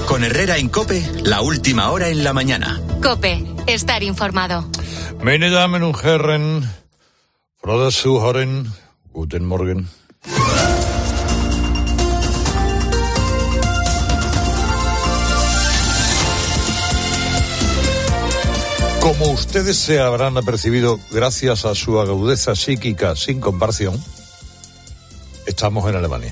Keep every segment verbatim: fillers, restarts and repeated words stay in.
Con Herrera en COPE, la última hora en la mañana. COPE, estar informado. Meine Damen und Herren, Frau Zuhören, guten Morgen. Como ustedes se habrán apercibido, gracias a su agudeza psíquica sin comparación, estamos en Alemania.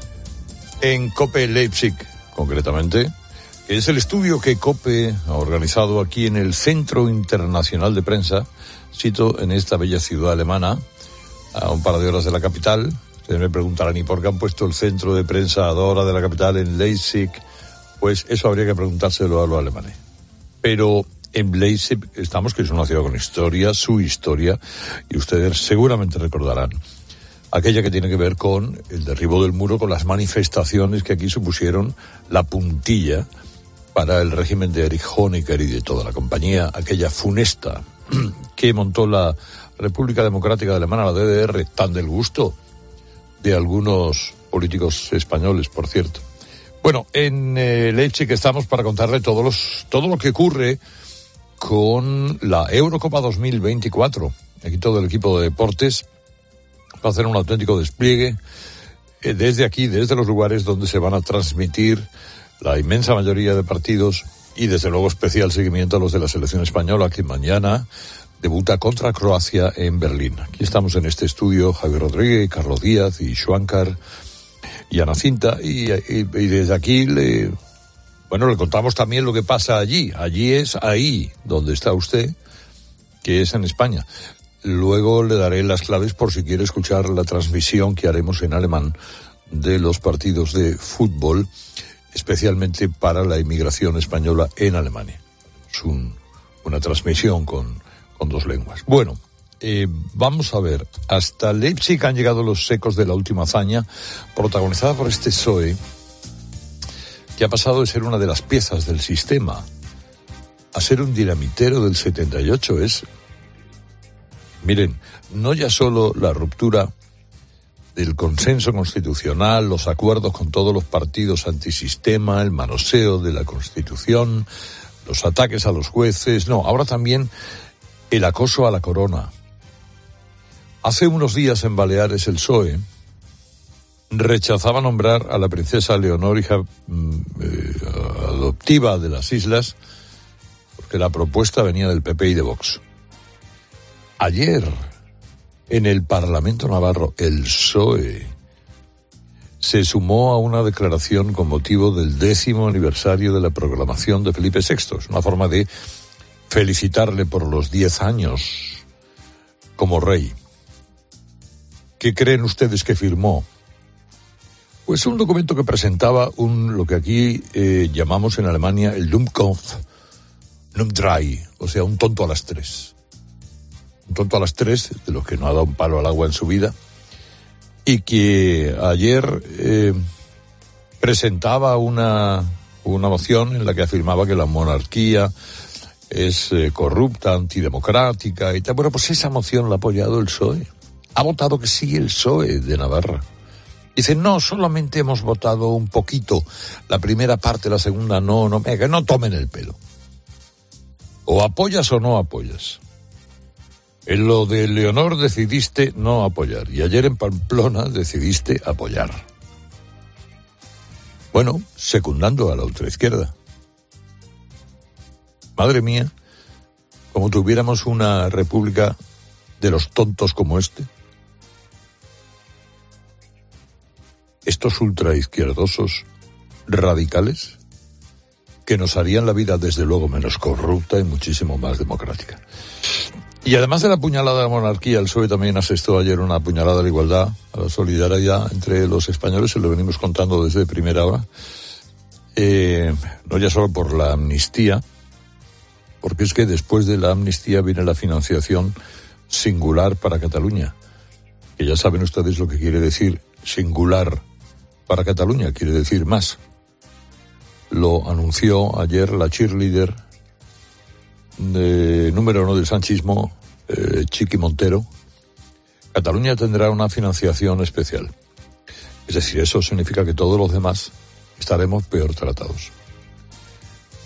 En COPE Leipzig, concretamente, que es el estudio que COPE ha organizado aquí en el Centro Internacional de Prensa, sito en esta bella ciudad alemana, a un par de horas de la capital. Ustedes me preguntarán, ¿y por qué han puesto el centro de prensa a dos horas de la capital en Leipzig? Pues eso habría que preguntárselo a los alemanes. Pero en Leipzig estamos, que es una ciudad con historia, su historia, y ustedes seguramente recordarán aquella que tiene que ver con el derribo del muro, con las manifestaciones que aquí supusieron la puntilla para el régimen de Erich Honecker y de toda la compañía, aquella funesta que montó la República Democrática Alemana, la D D R, tan del gusto de algunos políticos españoles, por cierto. Bueno, en eh, Leipzig estamos para contarle todos los, todo lo que ocurre con la Eurocopa dos mil veinticuatro. Aquí todo el equipo de deportes va a hacer un auténtico despliegue eh, desde aquí, desde los lugares donde se van a transmitir la inmensa mayoría de partidos y desde luego especial seguimiento a los de la selección española, que mañana debuta contra Croacia en Berlín. Aquí estamos en este estudio, Javier Rodríguez, Carlos Díaz y Schwankar y Ana Cinta, y, y, y desde aquí le, bueno, le contamos también lo que pasa allí. Allí es ahí donde está usted, que es en España. Luego le daré las claves por si quiere escuchar la transmisión que haremos en alemán de los partidos de fútbol, especialmente para la inmigración española en Alemania. Es un, una transmisión con, con dos lenguas. Bueno, eh, vamos a ver. Hasta Leipzig han llegado los ecos de la última hazaña, protagonizada por este P S O E, que ha pasado de ser una de las piezas del sistema a ser un dinamitero del setenta y ocho. Es, miren, no ya solo la ruptura del consenso constitucional, los acuerdos con todos los partidos antisistema, el manoseo de la Constitución, los ataques a los jueces, no, ahora también el acoso a la corona. Hace unos días en Baleares el P S O E rechazaba nombrar a la princesa Leonor, hija eh, adoptiva de las islas, porque la propuesta venía del P P y de Vox. Ayer, en el Parlamento Navarro, el P S O E se sumó a una declaración con motivo del décimo aniversario de la proclamación de Felipe sexto. Es una forma de felicitarle por los diez años como rey. ¿Qué creen ustedes que firmó? Pues un documento que presentaba un, lo que aquí eh, llamamos en Alemania el Dummkopf Nummer drei, o sea, un tonto a las tres. Un tonto a las tres, de los que no ha dado un palo al agua en su vida, y que ayer eh, presentaba una, una moción en la que afirmaba que la monarquía es eh, corrupta, antidemocrática y tal. Bueno, pues esa moción la ha apoyado el P S O E. Ha votado que sí el P S O E de Navarra. Dice, no, solamente hemos votado un poquito, la primera parte, la segunda no, no, que no tomen el pelo. O apoyas o no apoyas. En lo de Leonor decidiste no apoyar, y ayer en Pamplona decidiste apoyar. Bueno, secundando a la ultraizquierda. Madre mía, como tuviéramos una república de los tontos como este. Estos ultraizquierdosos radicales que nos harían la vida desde luego menos corrupta y muchísimo más democrática. Y además de la puñalada a la monarquía, el P S O E también asestó ayer una puñalada a la igualdad, a la solidaridad entre los españoles, se lo venimos contando desde primera hora, eh, no ya solo por la amnistía, porque es que después de la amnistía viene la financiación singular para Cataluña, que ya saben ustedes lo que quiere decir singular para Cataluña, quiere decir más. Lo anunció ayer la cheerleader de número uno del sanchismo, eh, Chiqui Montero. Cataluña tendrá una financiación especial. Es decir, eso significa que todos los demás estaremos peor tratados.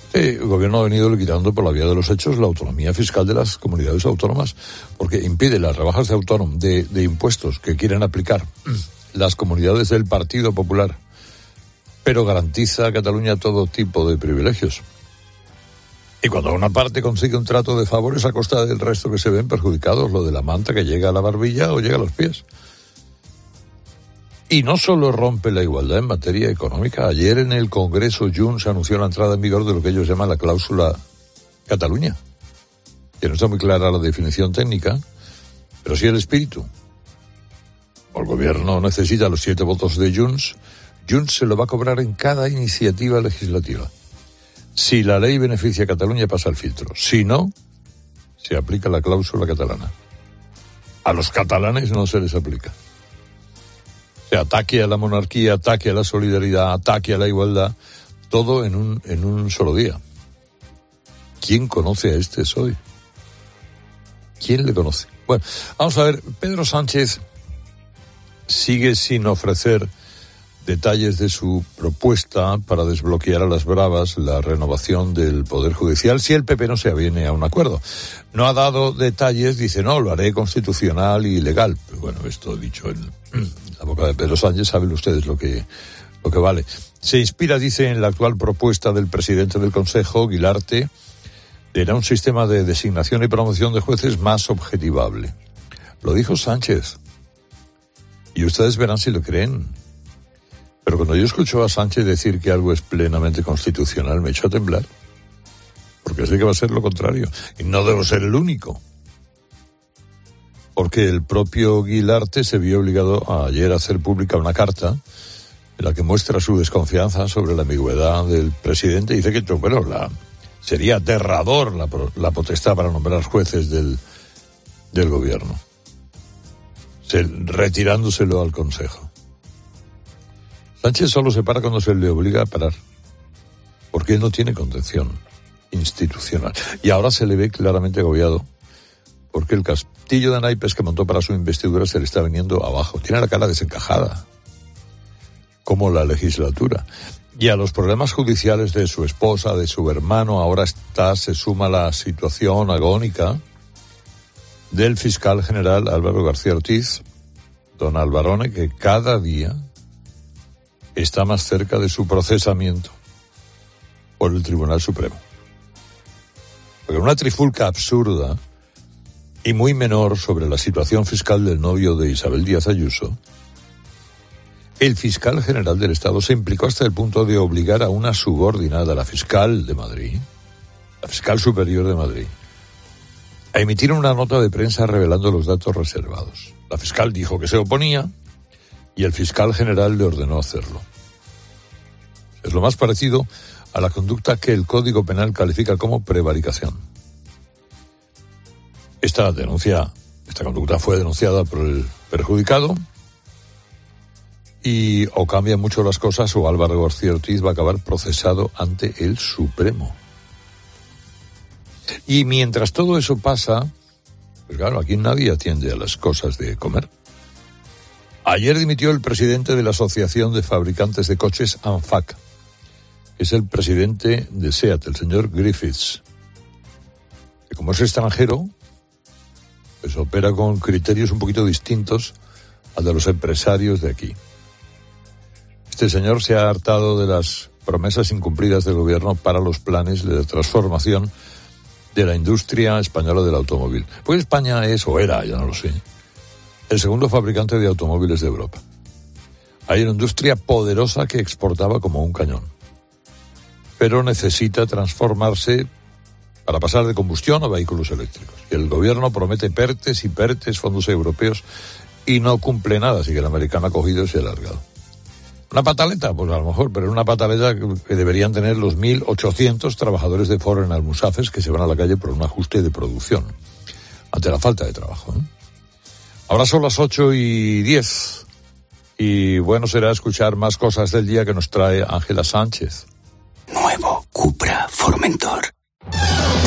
El gobierno ha venido liquidando por la vía de los hechos la autonomía fiscal de las comunidades autónomas, porque impide las rebajas de autónomo, de, de impuestos que quieren aplicar las comunidades del Partido Popular, pero garantiza a Cataluña todo tipo de privilegios. Y cuando una parte consigue un trato de favores a costa del resto que se ven perjudicados, lo de la manta que llega a la barbilla o llega a los pies. Y no solo rompe la igualdad en materia económica. Ayer en el Congreso Junts anunció la entrada en vigor de lo que ellos llaman la cláusula Cataluña, que no está muy clara la definición técnica, pero sí el espíritu. El gobierno necesita los siete votos de Junts. Junts se lo va a cobrar en cada iniciativa legislativa. Si la ley beneficia a Cataluña, pasa el filtro. Si no, se aplica la cláusula catalana. A los catalanes no se les aplica. O sea, ataque a la monarquía, ataque a la solidaridad, ataque a la igualdad, todo en un, en un solo día. ¿Quién conoce a este P S O E? ¿Quién le conoce? Bueno, vamos a ver, Pedro Sánchez sigue sin ofrecer detalles de su propuesta para desbloquear a las bravas la renovación del Poder Judicial si el P P no se aviene a un acuerdo. No ha dado detalles, dice, no, lo haré constitucional y legal. Pero bueno, esto dicho en la boca de Pedro Sánchez, saben ustedes lo que, lo que vale. Se inspira, dice, en la actual propuesta del presidente del Consejo, Guilarte, era un sistema de designación y promoción de jueces más objetivable. Lo dijo Sánchez. Y ustedes verán si lo creen. Pero cuando yo escucho a Sánchez decir que algo es plenamente constitucional, me echo a temblar. Porque sé que va a ser lo contrario. Y no debo ser el único. Porque el propio Guilarte se vio obligado a, ayer a hacer pública una carta en la que muestra su desconfianza sobre la ambigüedad del presidente. Dice que, bueno, la, sería aterrador la, la potestad para nombrar jueces del, del gobierno. Se, retirándoselo al Consejo. Sánchez solo se para cuando se le obliga a parar, porque él no tiene contención institucional. Y ahora se le ve claramente agobiado, porque el castillo de naipes que montó para su investidura se le está viniendo abajo. Tiene la cara desencajada, como la legislatura. Y a los problemas judiciales de su esposa, de su hermano, ahora está, se suma la situación agónica del fiscal general Álvaro García Ortiz, don Alvarone, que cada día está más cerca de su procesamiento por el Tribunal Supremo. Porque una trifulca absurda y muy menor sobre la situación fiscal del novio de Isabel Díaz Ayuso, el fiscal general del Estado se implicó hasta el punto de obligar a una subordinada, la fiscal de Madrid, la fiscal superior de Madrid, a emitir una nota de prensa revelando los datos reservados. La fiscal dijo que se oponía y el fiscal general le ordenó hacerlo. Es lo más parecido a la conducta que el Código Penal califica como prevaricación. Esta denuncia, esta conducta fue denunciada por el perjudicado y o cambian mucho las cosas o Álvaro García Ortiz va a acabar procesado ante el Supremo. Y mientras todo eso pasa, pues claro, aquí nadie atiende a las cosas de comer. Ayer dimitió el presidente de la Asociación de Fabricantes de Coches, ANFAC. Es el presidente de SEAT, el señor Griffiths, que como es extranjero, pues opera con criterios un poquito distintos al de los empresarios de aquí. Este señor se ha hartado de las promesas incumplidas del gobierno para los planes de transformación de la industria española del automóvil. Pues España es, o era, ya no lo sé, el segundo fabricante de automóviles de Europa. Hay una industria poderosa que exportaba como un cañón, pero necesita transformarse para pasar de combustión a vehículos eléctricos. Y el gobierno promete PERTES y PERTES, fondos europeos, y no cumple nada, así que el americano ha cogido y se ha alargado. ¿Una pataleta? Pues a lo mejor, pero es una pataleta que deberían tener los mil ochocientos trabajadores de Ford en Almusafes que se van a la calle por un ajuste de producción, ante la falta de trabajo, ¿eh? Ahora son las ocho y diez, y bueno será escuchar más cosas del día que nos trae Ángela Sánchez. Nuevo Cupra Formentor.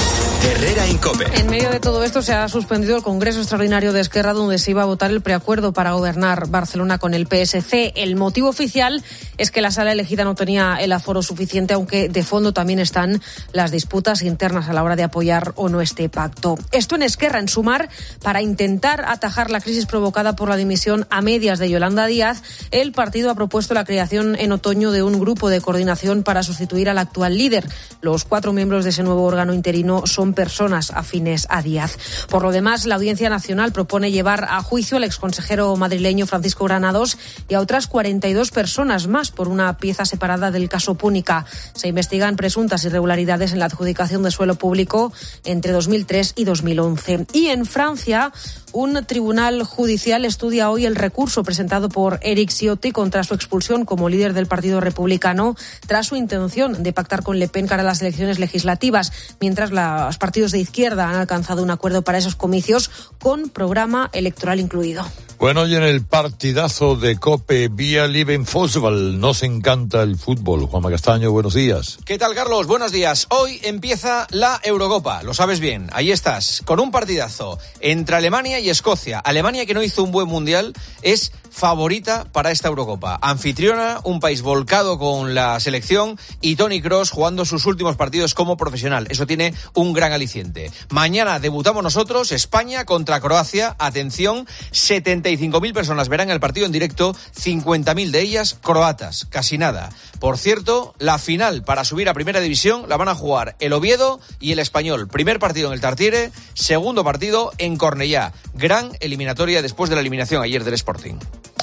Herrera en COPE. En medio de todo esto se ha suspendido el Congreso Extraordinario de Esquerra, donde se iba a votar el preacuerdo para gobernar Barcelona con el P S C. El motivo oficial es que la sala elegida no tenía el aforo suficiente, aunque de fondo también están las disputas internas a la hora de apoyar o no este pacto. Esto en Esquerra, en Sumar, para intentar atajar la crisis provocada por la dimisión a medias de Yolanda Díaz, el partido ha propuesto la creación en otoño de un grupo de coordinación para sustituir al actual líder. Los cuatro miembros de ese nuevo órgano interino son personas afines a Díaz. Por lo demás, la Audiencia Nacional propone llevar a juicio al exconsejero madrileño Francisco Granados y a otras cuarenta y dos personas más por una pieza separada del caso Púnica. Se investigan presuntas irregularidades en la adjudicación de suelo público entre dos mil tres y dos mil once. Y en Francia, un tribunal judicial estudia hoy el recurso presentado por Éric Ciotti contra su expulsión como líder del Partido Republicano tras su intención de pactar con Le Pen cara a las elecciones legislativas, mientras los partidos de izquierda han alcanzado un acuerdo para esos comicios con programa electoral incluido. Bueno, y en el partidazo de COPE vía Liven Fútbol, nos encanta el fútbol. Juanma Castaño, buenos días. ¿Qué tal, Carlos? Buenos días. Hoy empieza la Eurocopa, lo sabes bien. Ahí estás, con un partidazo entre Alemania y Escocia. Alemania, que no hizo un buen mundial, es favorita para esta Eurocopa. Anfitriona, un país volcado con la selección, y Toni Kroos jugando sus últimos partidos como profesional. Eso tiene un gran aliciente. Mañana debutamos nosotros, España contra Croacia. Atención, setenta y cinco mil personas verán el partido en directo, cincuenta mil de ellas croatas, casi nada. Por cierto, la final para subir a Primera División la van a jugar el Oviedo y el Español. Primer partido en el Tartiere, segundo partido en Cornellá. Gran eliminatoria después de la eliminación ayer del Sporting.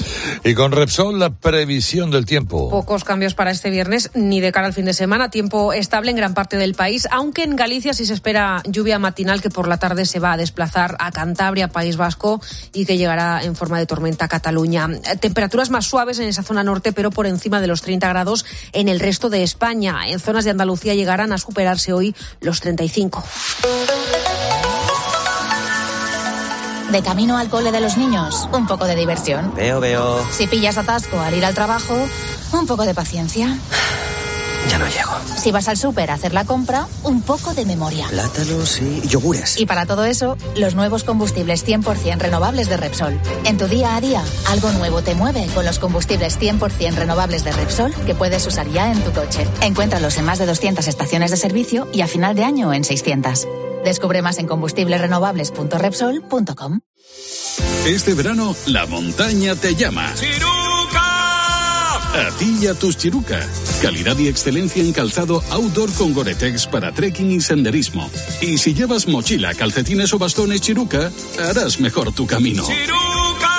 Y con Repsol, la previsión del tiempo. Pocos cambios para este viernes, ni de cara al fin de semana. Tiempo estable en gran parte del país, aunque en Galicia sí se espera lluvia matinal que por la tarde se va a desplazar a Cantabria, País Vasco, y que llegará en forma de tormenta a Cataluña. Temperaturas más suaves en esa zona norte, pero por encima de los treinta grados en el resto de España. En zonas de Andalucía llegarán a superarse hoy los treinta y cinco. De camino al cole de los niños, un poco de diversión. Veo, veo. Si pillas atasco al ir al trabajo, un poco de paciencia. Ya no llego. Si vas al súper a hacer la compra, un poco de memoria. Plátanos y yogures. Y para todo eso, los nuevos combustibles cien por ciento renovables de Repsol. En tu día a día, algo nuevo te mueve con los combustibles cien por ciento renovables de Repsol que puedes usar ya en tu coche. Encuéntralos en más de doscientas estaciones de servicio y a final de año en seiscientas. Descubre más en combustibles renovables punto repsol punto com. Este verano, la montaña te llama. ¡Chiruca! A ti y a tus Chiruca. Calidad y excelencia en calzado outdoor con Gore-Tex para trekking y senderismo. Y si llevas mochila, calcetines o bastones Chiruca, harás mejor tu camino. ¡Chiruca!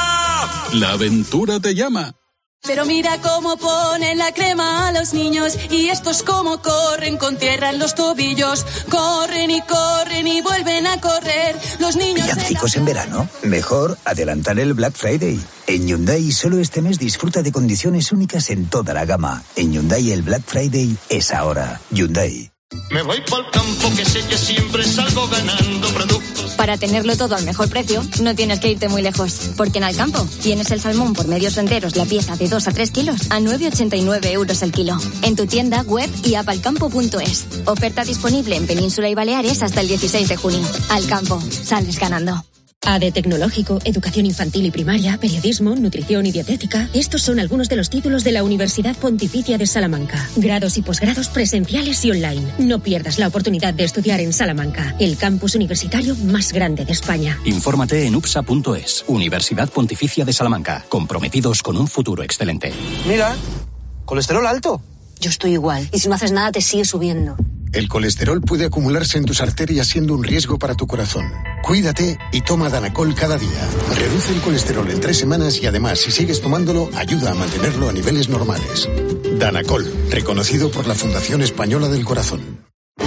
La aventura te llama. Pero mira cómo ponen la crema a los niños y estos cómo corren con tierra en los tobillos. Corren y corren y vuelven a correr. Los niños... ¿Villancicos en verano? Mejor adelantar el Black Friday. En Hyundai solo este mes disfruta de condiciones únicas en toda la gama. En Hyundai el Black Friday es ahora. Hyundai. Me voy pa'l campo que sé que siempre salgo ganando productos. Para tenerlo todo al mejor precio, no tienes que irte muy lejos. Porque en Alcampo tienes el salmón por medios enteros, la pieza de dos a tres kilos, a nueve ochenta y nueve euros el kilo. En tu tienda, web y app alcampo punto es. Oferta disponible en Península y Baleares hasta el dieciséis de junio. Alcampo, sales ganando. A D Tecnológico, Educación Infantil y Primaria, Periodismo, Nutrición y Dietética. Estos son algunos de los títulos de la Universidad Pontificia de Salamanca. Grados y posgrados presenciales y online. No pierdas la oportunidad de estudiar en Salamanca, el campus universitario más grande de España. Infórmate en upsa punto es. Universidad Pontificia de Salamanca. Comprometidos con un futuro excelente. Mira, colesterol alto. Yo estoy igual. Y si no haces nada, te sigue subiendo. El colesterol puede acumularse en tus arterias siendo un riesgo para tu corazón. Cuídate y toma Danacol cada día. Reduce el colesterol en tres semanas y además, si sigues tomándolo, ayuda a mantenerlo a niveles normales. Danacol, reconocido por la Fundación Española del Corazón.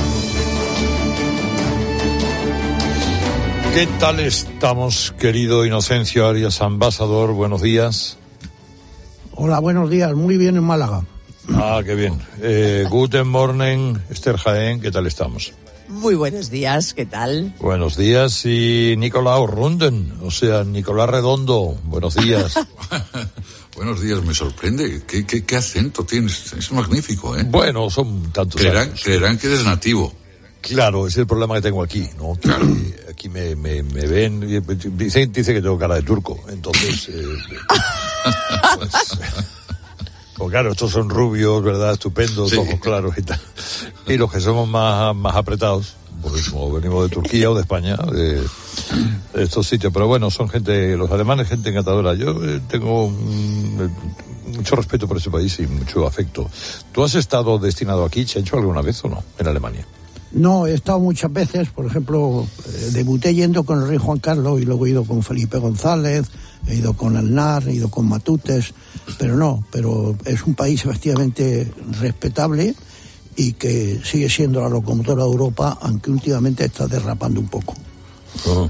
¿Qué tal estamos, querido Inocencio Arias, ambasador? Buenos días. Hola, buenos días. Muy bien en Málaga. Ah, qué bien. Eh, guten Morgen, Esther Jaén, ¿qué tal estamos? Muy buenos días, ¿qué tal? Buenos días, y Nicolás Runden, o sea, Nicolás Redondo, buenos días. Buenos días, me sorprende. ¿Qué, qué, qué acento tienes? Es magnífico, ¿eh? Bueno, son tantos creerán, años. Creerán que eres nativo. Claro, ese es el problema que tengo aquí, ¿no? Que aquí me, me, me ven, dice, dice que tengo cara de turco, entonces... Eh, pues, pues claro, estos son rubios, ¿verdad? Estupendos, sí. Ojos claros y tal. Y los que somos más, más apretados, porque como venimos de Turquía o de España, de, de estos sitios. Pero bueno, son gente, los alemanes, gente encantadora. Yo eh, tengo mm, mucho respeto por ese país y mucho afecto. ¿Tú has estado destinado aquí, Chencho, alguna vez o no, en Alemania? No, he estado muchas veces, por ejemplo, eh, debuté yendo con el rey Juan Carlos y luego he ido con Felipe González, he ido con Aznar, he ido con Matutes, pero no, pero es un país efectivamente respetable y que sigue siendo la locomotora de Europa, aunque últimamente está derrapando un poco. Uh-huh.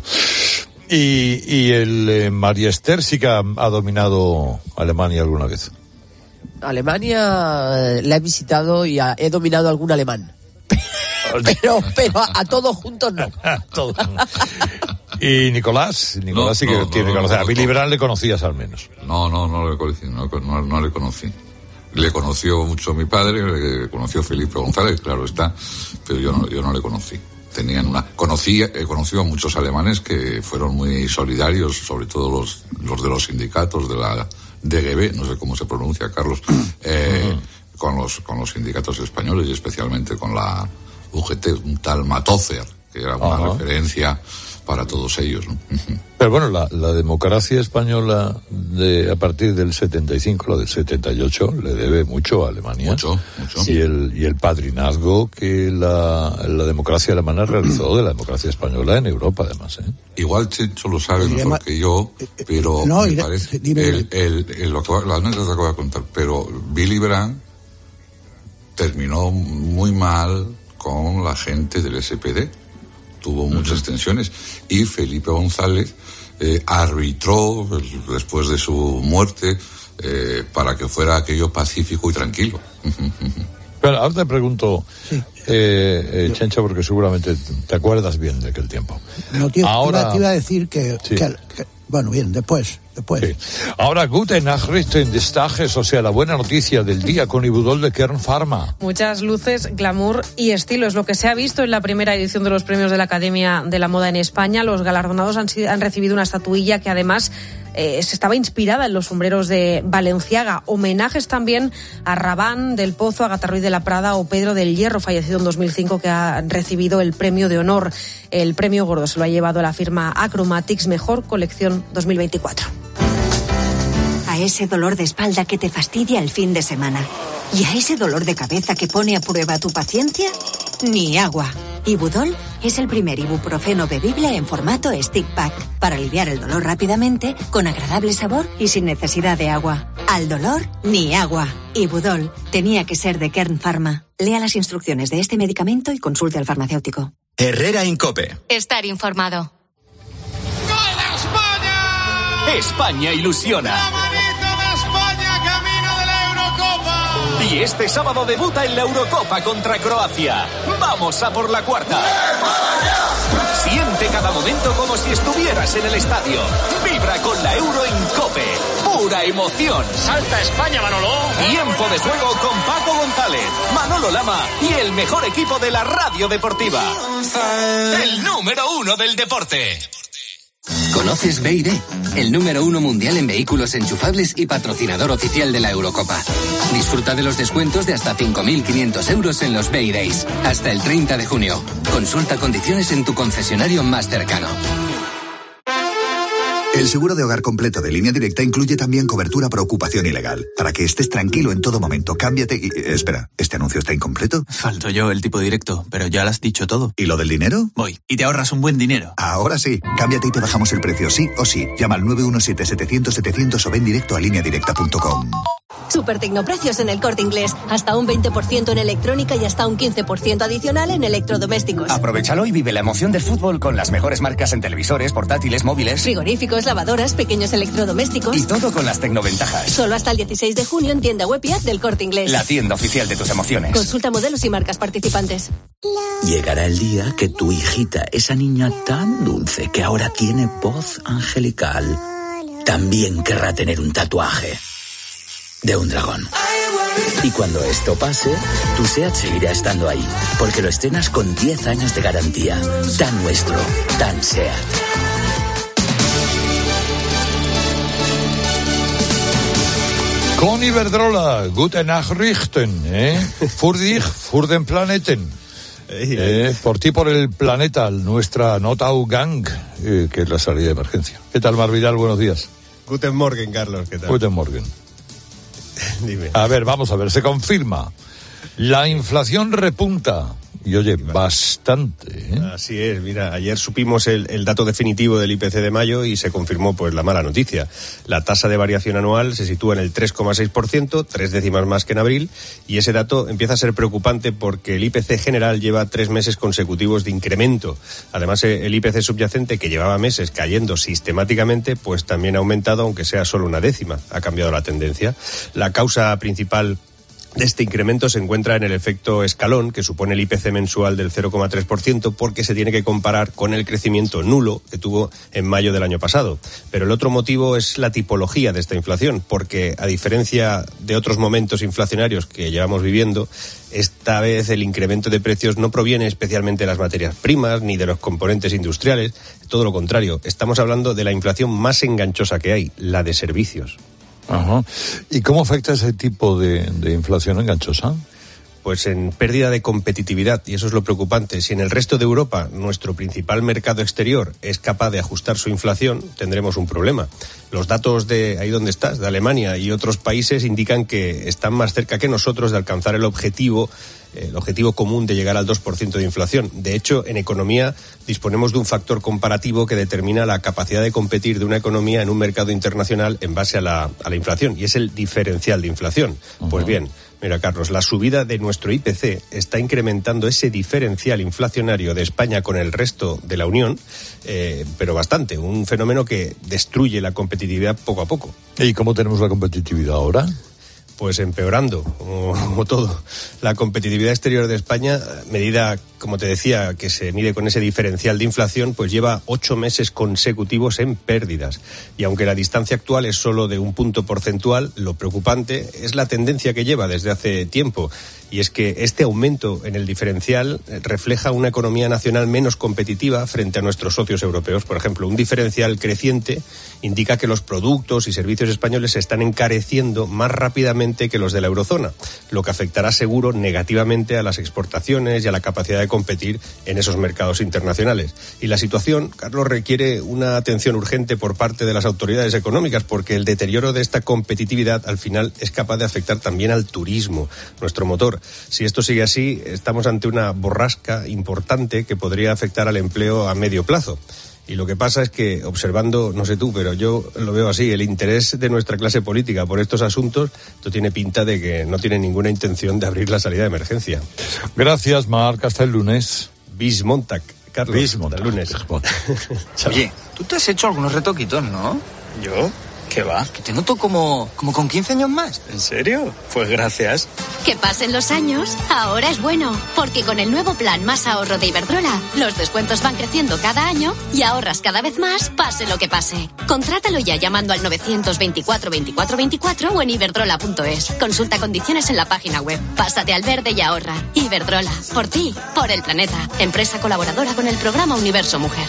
Y, y el eh, María Esther sí que ha, ha dominado Alemania alguna vez. Alemania eh, la he visitado y ha, he dominado algún alemán. Pero, pero a, a todos juntos no. Todos. Y Nicolás, Nicolás no, sí que no, tiene que no, conocer. no, a Billy no. Brandt le conocías al menos. No, no, no le conocí, no, no, no le conocí. Le conoció mucho mi padre, le conoció Felipe González, claro está, pero yo no, yo no le conocí. Tenían una, conocí, he conocido a muchos alemanes que fueron muy solidarios, sobre todo los, los de los sindicatos de la D G B, no sé cómo se pronuncia, Carlos, eh, uh-huh. con los, con los sindicatos españoles y especialmente con la U G T, un tal Matozer, que era una uh-huh. referencia para todos ellos, ¿no? Pero bueno, la, la democracia española de a partir del setenta y cinco, la del setenta y ocho, le debe mucho a Alemania. Mucho, mucho. Y el, y el padrinazgo que la, la democracia alemana realizó de la democracia española en Europa, además, ¿eh? Igual Chencho lo sabe mejor que yo, pero no, me iré, parece... dime, el, el, el, lo que, la anécdota que voy a contar, pero Billy Brandt terminó muy mal con la gente del S P D. Tuvo muchas uh-huh. tensiones y Felipe González eh, arbitró después de su muerte eh, para que fuera aquello pacífico y tranquilo. Pero ahora te pregunto, sí. eh, eh, Chencho, porque seguramente te acuerdas bien de aquel tiempo. No, tío, ahora... te iba a decir que, sí. que, que... Bueno, bien, después, después. Sí. Ahora, Gute Nachrichten des Tages, o sea, la buena noticia del día con Ibudol de Kern Pharma. Muchas luces, glamour y estilo es lo que se ha visto en la primera edición de los premios de la Academia de la Moda en España. Los galardonados han, han recibido una estatuilla que además eh, estaba inspirada en los sombreros de Balenciaga. Homenajes también a Rabanne del Pozo, a Agatha Ruiz de la Prada o Pedro del Hierro, fallecido en dos mil cinco, que ha recibido el premio de honor. El premio gordo se lo ha llevado la firma Acromatics, mejor colección dos mil veinticuatro. A ese dolor de espalda que te fastidia el fin de semana y a ese dolor de cabeza que pone a prueba tu paciencia, ni agua. Ibudol es el primer ibuprofeno bebible en formato stick pack para aliviar el dolor rápidamente, con agradable sabor y sin necesidad de agua. Al dolor, ni agua. Ibudol tenía que ser de Kern Pharma. Lea las instrucciones de este medicamento y consulte al farmacéutico. Herrera Incope. Estar informado. España ilusiona. La manita de España, camino de la Eurocopa. Y este sábado debuta en la Eurocopa contra Croacia. Vamos a por la cuarta. ¡España! Siente cada momento como si estuvieras en el estadio. Vibra con la Euro en COPE. Pura emoción. Salta España, Manolo. Tiempo de juego con Paco González, Manolo Lama y el mejor equipo de la radio deportiva. El número uno del deporte. ¿Conoces B y D? El número uno mundial en vehículos enchufables y patrocinador oficial de la Eurocopa. Disfruta de los descuentos de hasta cinco mil quinientos euros en los B y Days. Hasta el treinta de junio. Consulta condiciones en tu concesionario más cercano. El seguro de hogar completo de Línea Directa incluye también cobertura por ocupación ilegal. Para que estés tranquilo en todo momento, cámbiate y... Espera, ¿este anuncio está incompleto? Falto yo el tipo directo, pero ya lo has dicho todo. ¿Y lo del dinero? Voy, y te ahorras un buen dinero. Ahora sí, cámbiate y te bajamos el precio, sí o sí. Llama al nueve uno siete, setecientos, setecientos o ven directo a línea directa punto com. Super tecnoprecios en El Corte Inglés. Hasta un veinte por ciento en electrónica y hasta un quince por ciento adicional en electrodomésticos. Aprovechalo y vive la emoción del fútbol con las mejores marcas en televisores, portátiles, móviles, frigoríficos, lavadoras, pequeños electrodomésticos. Y todo con las tecnoventajas. Solo hasta el dieciséis de junio en tienda web y app del Corte Inglés. La tienda oficial de tus emociones. Consulta modelos y marcas participantes. Llegará el día que tu hijita, esa niña tan dulce que ahora tiene voz angelical, también querrá tener un tatuaje. de un dragón. Y cuando esto pase, tu SEAT seguirá estando ahí, porque lo estrenas con diez años de garantía. Tan nuestro, tan SEAT. Con Iberdrola, gute Nachrichten, ¿eh? Für dich, für den Planeten. Eh, por ti, por el planeta, nuestra Notaugang, eh, que es la salida de emergencia. ¿Qué tal, Mar Vidal? Buenos días. Guten Morgen, Carlos, ¿qué tal? Guten Morgen. Dime. A ver, vamos a ver, se confirma. La inflación repunta. Y oye, bastante, ¿eh? Así es, mira, ayer supimos el, el dato definitivo del I P C de mayo y se confirmó pues la mala noticia. La tasa de variación anual se sitúa en el tres coma seis por ciento, tres décimas más que en abril, y ese dato empieza a ser preocupante porque el I P C general lleva tres meses consecutivos de incremento. Además, el I P C subyacente, que llevaba meses cayendo sistemáticamente, pues también ha aumentado, aunque sea solo una décima. Ha cambiado la tendencia. La causa principal de este incremento se encuentra en el efecto escalón, que supone el I P C mensual del cero coma tres por ciento, porque se tiene que comparar con el crecimiento nulo que tuvo en mayo del año pasado. Pero el otro motivo es la tipología de esta inflación, porque a diferencia de otros momentos inflacionarios que llevamos viviendo, esta vez el incremento de precios no proviene especialmente de las materias primas ni de los componentes industriales, todo lo contrario, estamos hablando de la inflación más enganchosa que hay, la de servicios. Ajá. ¿Y cómo afecta ese tipo de, de inflación enganchosa? Pues en pérdida de competitividad, y eso es lo preocupante. Si en el resto de Europa nuestro principal mercado exterior es capaz de ajustar su inflación, tendremos un problema. Los datos de ahí donde estás, de Alemania y otros países, indican que están más cerca que nosotros de alcanzar el objetivo el objetivo común de llegar al dos por ciento de inflación. De hecho, en economía disponemos de un factor comparativo que determina la capacidad de competir de una economía en un mercado internacional en base a la, a la inflación, y es el diferencial de inflación. Uh-huh. Pues bien, mira, Carlos, la subida de nuestro I P C está incrementando ese diferencial inflacionario de España con el resto de la Unión, eh, pero bastante, un fenómeno que destruye la competitividad poco a poco. ¿Y cómo tenemos la competitividad ahora? Pues empeorando, como, como todo. La competitividad exterior de España, medida, como te decía, que se mide con ese diferencial de inflación, pues lleva ocho meses consecutivos en pérdidas. Y aunque la distancia actual es solo de un punto porcentual, lo preocupante es la tendencia que lleva desde hace tiempo. Y es que este aumento en el diferencial refleja una economía nacional menos competitiva frente a nuestros socios europeos. Por ejemplo, un diferencial creciente indica que los productos y servicios españoles se están encareciendo más rápidamente que los de la eurozona, lo que afectará seguro negativamente a las exportaciones y a la capacidad de competir en esos mercados internacionales. Y la situación, Carlos, requiere una atención urgente por parte de las autoridades económicas, porque el deterioro de esta competitividad al final es capaz de afectar también al turismo, nuestro motor. Si esto sigue así, estamos ante una borrasca importante que podría afectar al empleo a medio plazo. Y lo que pasa es que, observando, no sé tú, pero yo lo veo así, el interés de nuestra clase política por estos asuntos, esto tiene pinta de que no tiene ninguna intención de abrir la salida de emergencia. Gracias, Marc. Hasta el lunes. Bis Montag, Carlos. Bis Montag. Hasta el lunes. Oye, tú te has hecho algunos retoquitos, ¿no? ¿Yo? ¿Qué va? Que te noto como, como con quince años más. ¿En serio? Pues gracias. Que pasen los años, ahora es bueno, porque con el nuevo plan Más Ahorro de Iberdrola, los descuentos van creciendo cada año y ahorras cada vez más, pase lo que pase. Contrátalo ya llamando al novecientos veinticuatro veinticuatro veinticuatro o en iberdrola punto es. Consulta condiciones en la página web. Pásate al verde y ahorra. Iberdrola, por ti, por el planeta. Empresa colaboradora con el programa Universo Mujer.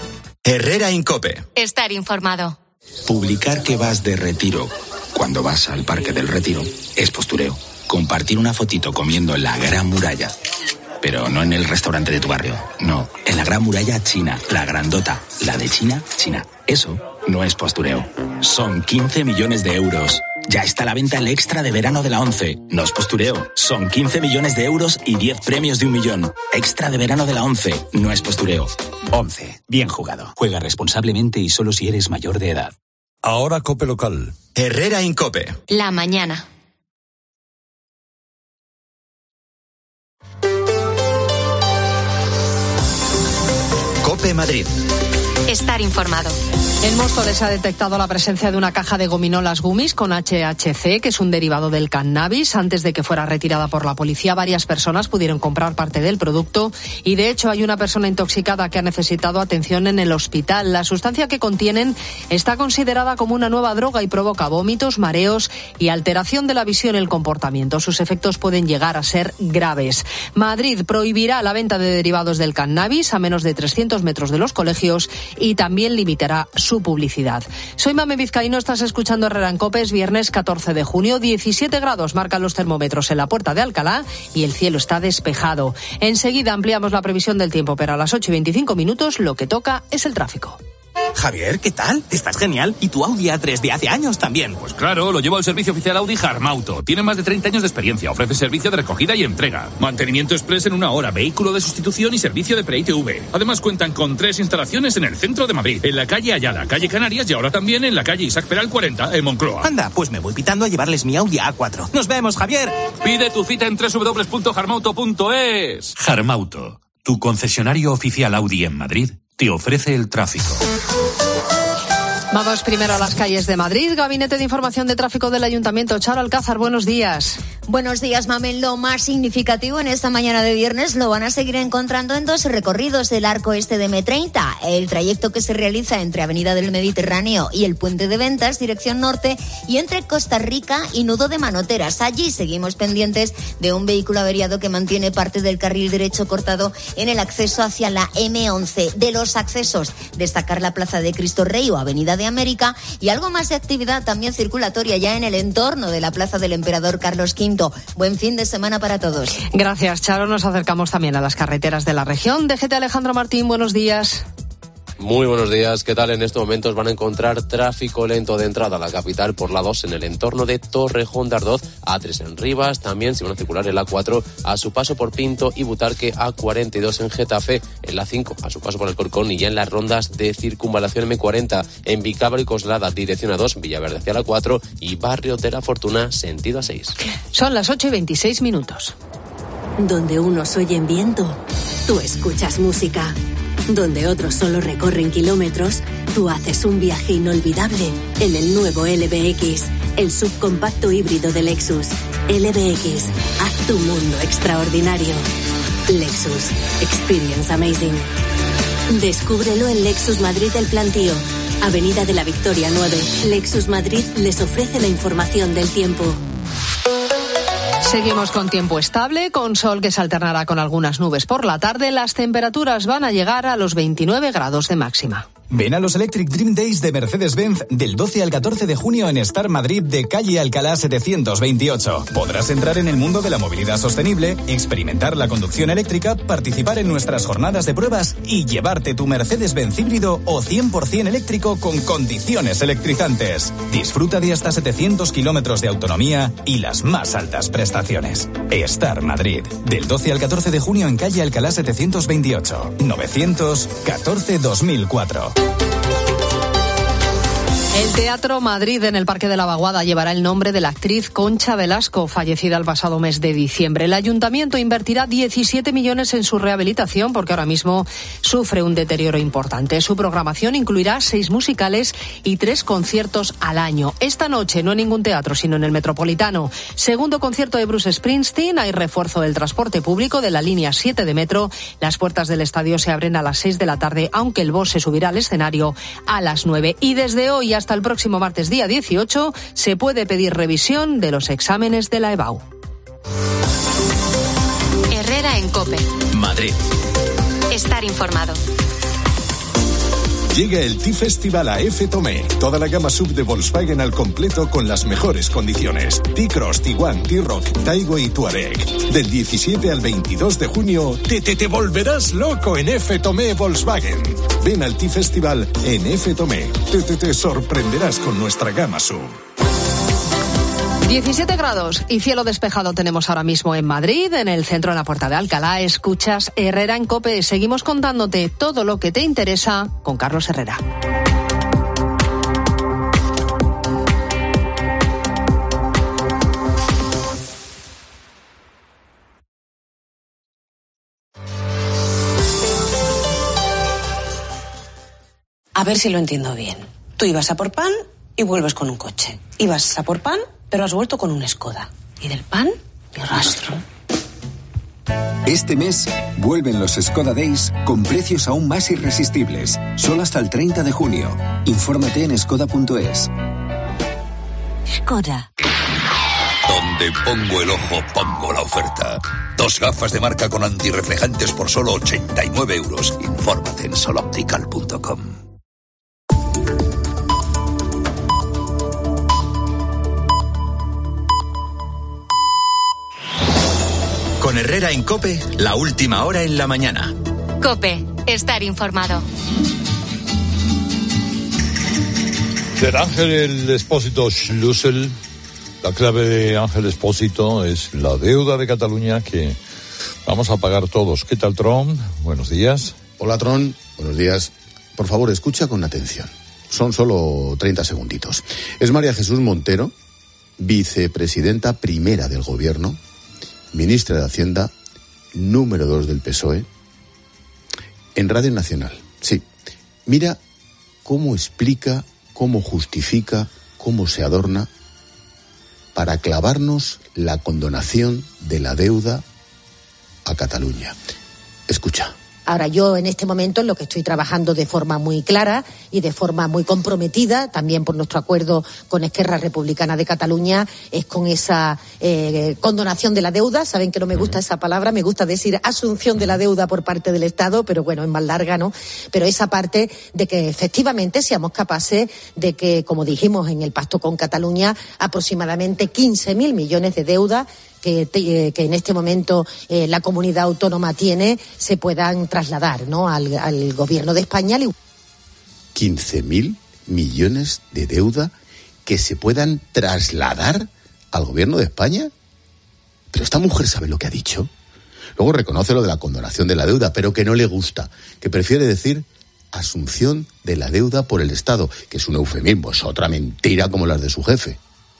Herrera Incope. Estar informado. Publicar que vas de retiro cuando vas al Parque del Retiro es postureo. Compartir una fotito comiendo en la Gran Muralla, pero no en el restaurante de tu barrio, no, en la Gran Muralla China, la grandota, la de China, China. Eso no es postureo. Son quince millones de euros. Ya está a la venta el extra de verano de la ONCE. No es postureo. Son quince millones de euros y diez premios de un millón. Extra de verano de la ONCE. No es postureo. ONCE. Bien jugado. Juega responsablemente y solo si eres mayor de edad. Ahora Cope Local. Herrera Incope. La mañana. Cope Madrid. Estar informado. En Móstoles ha detectado la presencia de una caja de gominolas gummies con H H C, que es un derivado del cannabis. Antes de que fuera retirada por la policía, varias personas pudieron comprar parte del producto y, de hecho, hay una persona intoxicada que ha necesitado atención en el hospital. La sustancia que contienen está considerada como una nueva droga y provoca vómitos, mareos y alteración de la visión y el comportamiento. Sus efectos pueden llegar a ser graves. Madrid prohibirá la venta de derivados del cannabis a menos de trescientos metros de los colegios y también limitará su publicidad. Soy Mame Vizcaíno, estás escuchando Herrera en COPE. Es viernes catorce de junio, diecisiete grados marcan los termómetros en la Puerta de Alcalá y el cielo está despejado. Enseguida ampliamos la previsión del tiempo, pero a las ocho y veinticinco minutos lo que toca es el tráfico. Javier, ¿qué tal? Estás genial. ¿Y tu Audi A tres de hace años también? Pues claro, lo llevo al servicio oficial Audi Harmauto. Tiene más de treinta años de experiencia. Ofrece servicio de recogida y entrega. Mantenimiento express en una hora, vehículo de sustitución y servicio de pre-I T V. Además cuentan con tres instalaciones en el centro de Madrid. En la calle Ayala, calle Canarias y ahora también en la calle Isaac Peral cuarenta, en Moncloa. Anda, pues me voy pitando a llevarles mi Audi A cuatro. ¡Nos vemos, Javier! Pide tu cita en doble u doble u doble u punto harmauto punto es. Harmauto, tu concesionario oficial Audi en Madrid, te ofrece el tráfico. Vamos primero a las calles de Madrid. Gabinete de Información de Tráfico del Ayuntamiento. Charo Alcázar, buenos días. Buenos días, Mamen. Lo más significativo en esta mañana de viernes lo van a seguir encontrando en dos recorridos del arco este de eme treinta. El trayecto que se realiza entre Avenida del Mediterráneo y el Puente de Ventas, dirección norte, y entre Costa Rica y Nudo de Manoteras. Allí seguimos pendientes de un vehículo averiado que mantiene parte del carril derecho cortado en el acceso hacia la eme once. De los accesos, destacar la Plaza de Cristo Rey o Avenida de América y algo más de actividad también circulatoria ya en el entorno de la Plaza del Emperador Carlos quinto. Buen fin de semana para todos. Gracias, Charo. Nos acercamos también a las carreteras de la región. D G T Alejandro Martín, buenos días. Muy buenos días, ¿qué tal? En estos momentos van a encontrar tráfico lento de entrada a la capital por la dos en el entorno de Torrejón de Ardoz, A tres en Rivas, también se van a circular en la cuatro a su paso por Pinto y Butarque, A cuarenta y dos en Getafe, en la cinco a su paso por el Corcón y ya en las rondas de circunvalación eme cuarenta en Vicabra y Coslada, dirección a dos, Villaverde hacia la cuatro y Barrio de la Fortuna, sentido a seis. Son las ocho y veintiséis minutos. Donde unos oyen viento, tú escuchas música. Donde otros solo recorren kilómetros, tú haces un viaje inolvidable en el nuevo L B X, el subcompacto híbrido de Lexus. L B X, haz tu mundo extraordinario. Lexus, experience amazing. Descúbrelo en Lexus Madrid El Plantío, Avenida de la Victoria nueve. Lexus Madrid les ofrece la información del tiempo. Seguimos con tiempo estable, con sol que se alternará con algunas nubes por la tarde. Las temperaturas van a llegar a los veintinueve grados de máxima. Ven a los Electric Dream Days de Mercedes-Benz del doce al catorce de junio en Star Madrid de calle Alcalá setecientos veintiocho. Podrás entrar en el mundo de la movilidad sostenible, experimentar la conducción eléctrica, participar en nuestras jornadas de pruebas y llevarte tu Mercedes-Benz híbrido o cien por ciento eléctrico con condiciones electrizantes. Disfruta de hasta setecientos kilómetros de autonomía y las más altas prestaciones. Star Madrid, del doce al catorce de junio en calle Alcalá setecientos veintiocho, novecientos catorce dos mil cuatro. El Teatro Madrid en el Parque de la Vaguada llevará el nombre de la actriz Concha Velasco, fallecida el pasado mes de diciembre. El ayuntamiento invertirá diecisiete millones en su rehabilitación porque ahora mismo sufre un deterioro importante. Su programación incluirá seis musicales y tres conciertos al año. Esta noche no en ningún teatro, sino en el Metropolitano. Segundo concierto de Bruce Springsteen. Hay refuerzo del transporte público de la línea siete de metro. Las puertas del estadio se abren a las seis de la tarde, aunque el Boss se subirá al escenario a las nueve. Y desde hoy hasta Hasta el próximo martes día dieciocho se puede pedir revisión de los exámenes de la EBAU. Herrera en COPE. Madrid. Estar informado. Llega el T-Festival a F Tomé. Toda la gama sub de Volkswagen al completo con las mejores condiciones. T-Cross, Tiguan, T-Rock, Taigo y Touareg. Del diecisiete al veintidós de junio te, te, te volverás loco en F Tomé Volkswagen. Ven al T-Festival en F Tomé. Te, te, te sorprenderás con nuestra gama sub. diecisiete grados y cielo despejado tenemos ahora mismo en Madrid, en el centro, en la Puerta de Alcalá. Escuchas Herrera en COPE. Seguimos contándote todo lo que te interesa con Carlos Herrera. A ver si lo entiendo bien. Tú ibas a por pan y vuelves con un coche. Ibas a por pan, pero has vuelto con un Skoda. Y del pan, ni rastro. Este mes vuelven los Skoda Days con precios aún más irresistibles. Solo hasta el treinta de junio. Infórmate en skoda punto es. Skoda. Donde pongo el ojo, pongo la oferta. Dos gafas de marca con antirreflejantes por solo ochenta y nueve euros. Infórmate en sol optical punto com. Con Herrera en COPE, la última hora en la mañana. COPE, estar informado. Del Ángel Expósito Schlussel, la clave de Ángel Expósito es la deuda de Cataluña que vamos a pagar todos. ¿Qué tal, Tron? Buenos días. Hola, Tron. Buenos días. Por favor, escucha con atención. Son solo treinta segunditos. Es María Jesús Montero, vicepresidenta primera del Gobierno, ministra de Hacienda, número dos del P S O E, en Radio Nacional. Sí, mira cómo explica, cómo justifica, cómo se adorna para clavarnos la condonación de la deuda a Cataluña. Escucha. Ahora, yo en este momento en lo que estoy trabajando de forma muy clara y de forma muy comprometida, también por nuestro acuerdo con Esquerra Republicana de Cataluña, es con esa eh, condonación de la deuda. Saben que no me gusta esa palabra, me gusta decir asunción de la deuda por parte del Estado, pero bueno, es más larga, ¿no? Pero esa parte de que efectivamente seamos capaces de que, como dijimos en el pacto con Cataluña, aproximadamente quince mil millones de deuda que, te, que en este momento eh, la comunidad autónoma tiene, se puedan trasladar, ¿no?, al, al Gobierno de España. quince mil millones de deuda que se puedan trasladar al Gobierno de España. Pero esta mujer sabe lo que ha dicho. Luego reconoce lo de la condonación de la deuda, pero que no le gusta, que prefiere decir asunción de la deuda por el Estado, que es un eufemismo, es otra mentira como las de su jefe.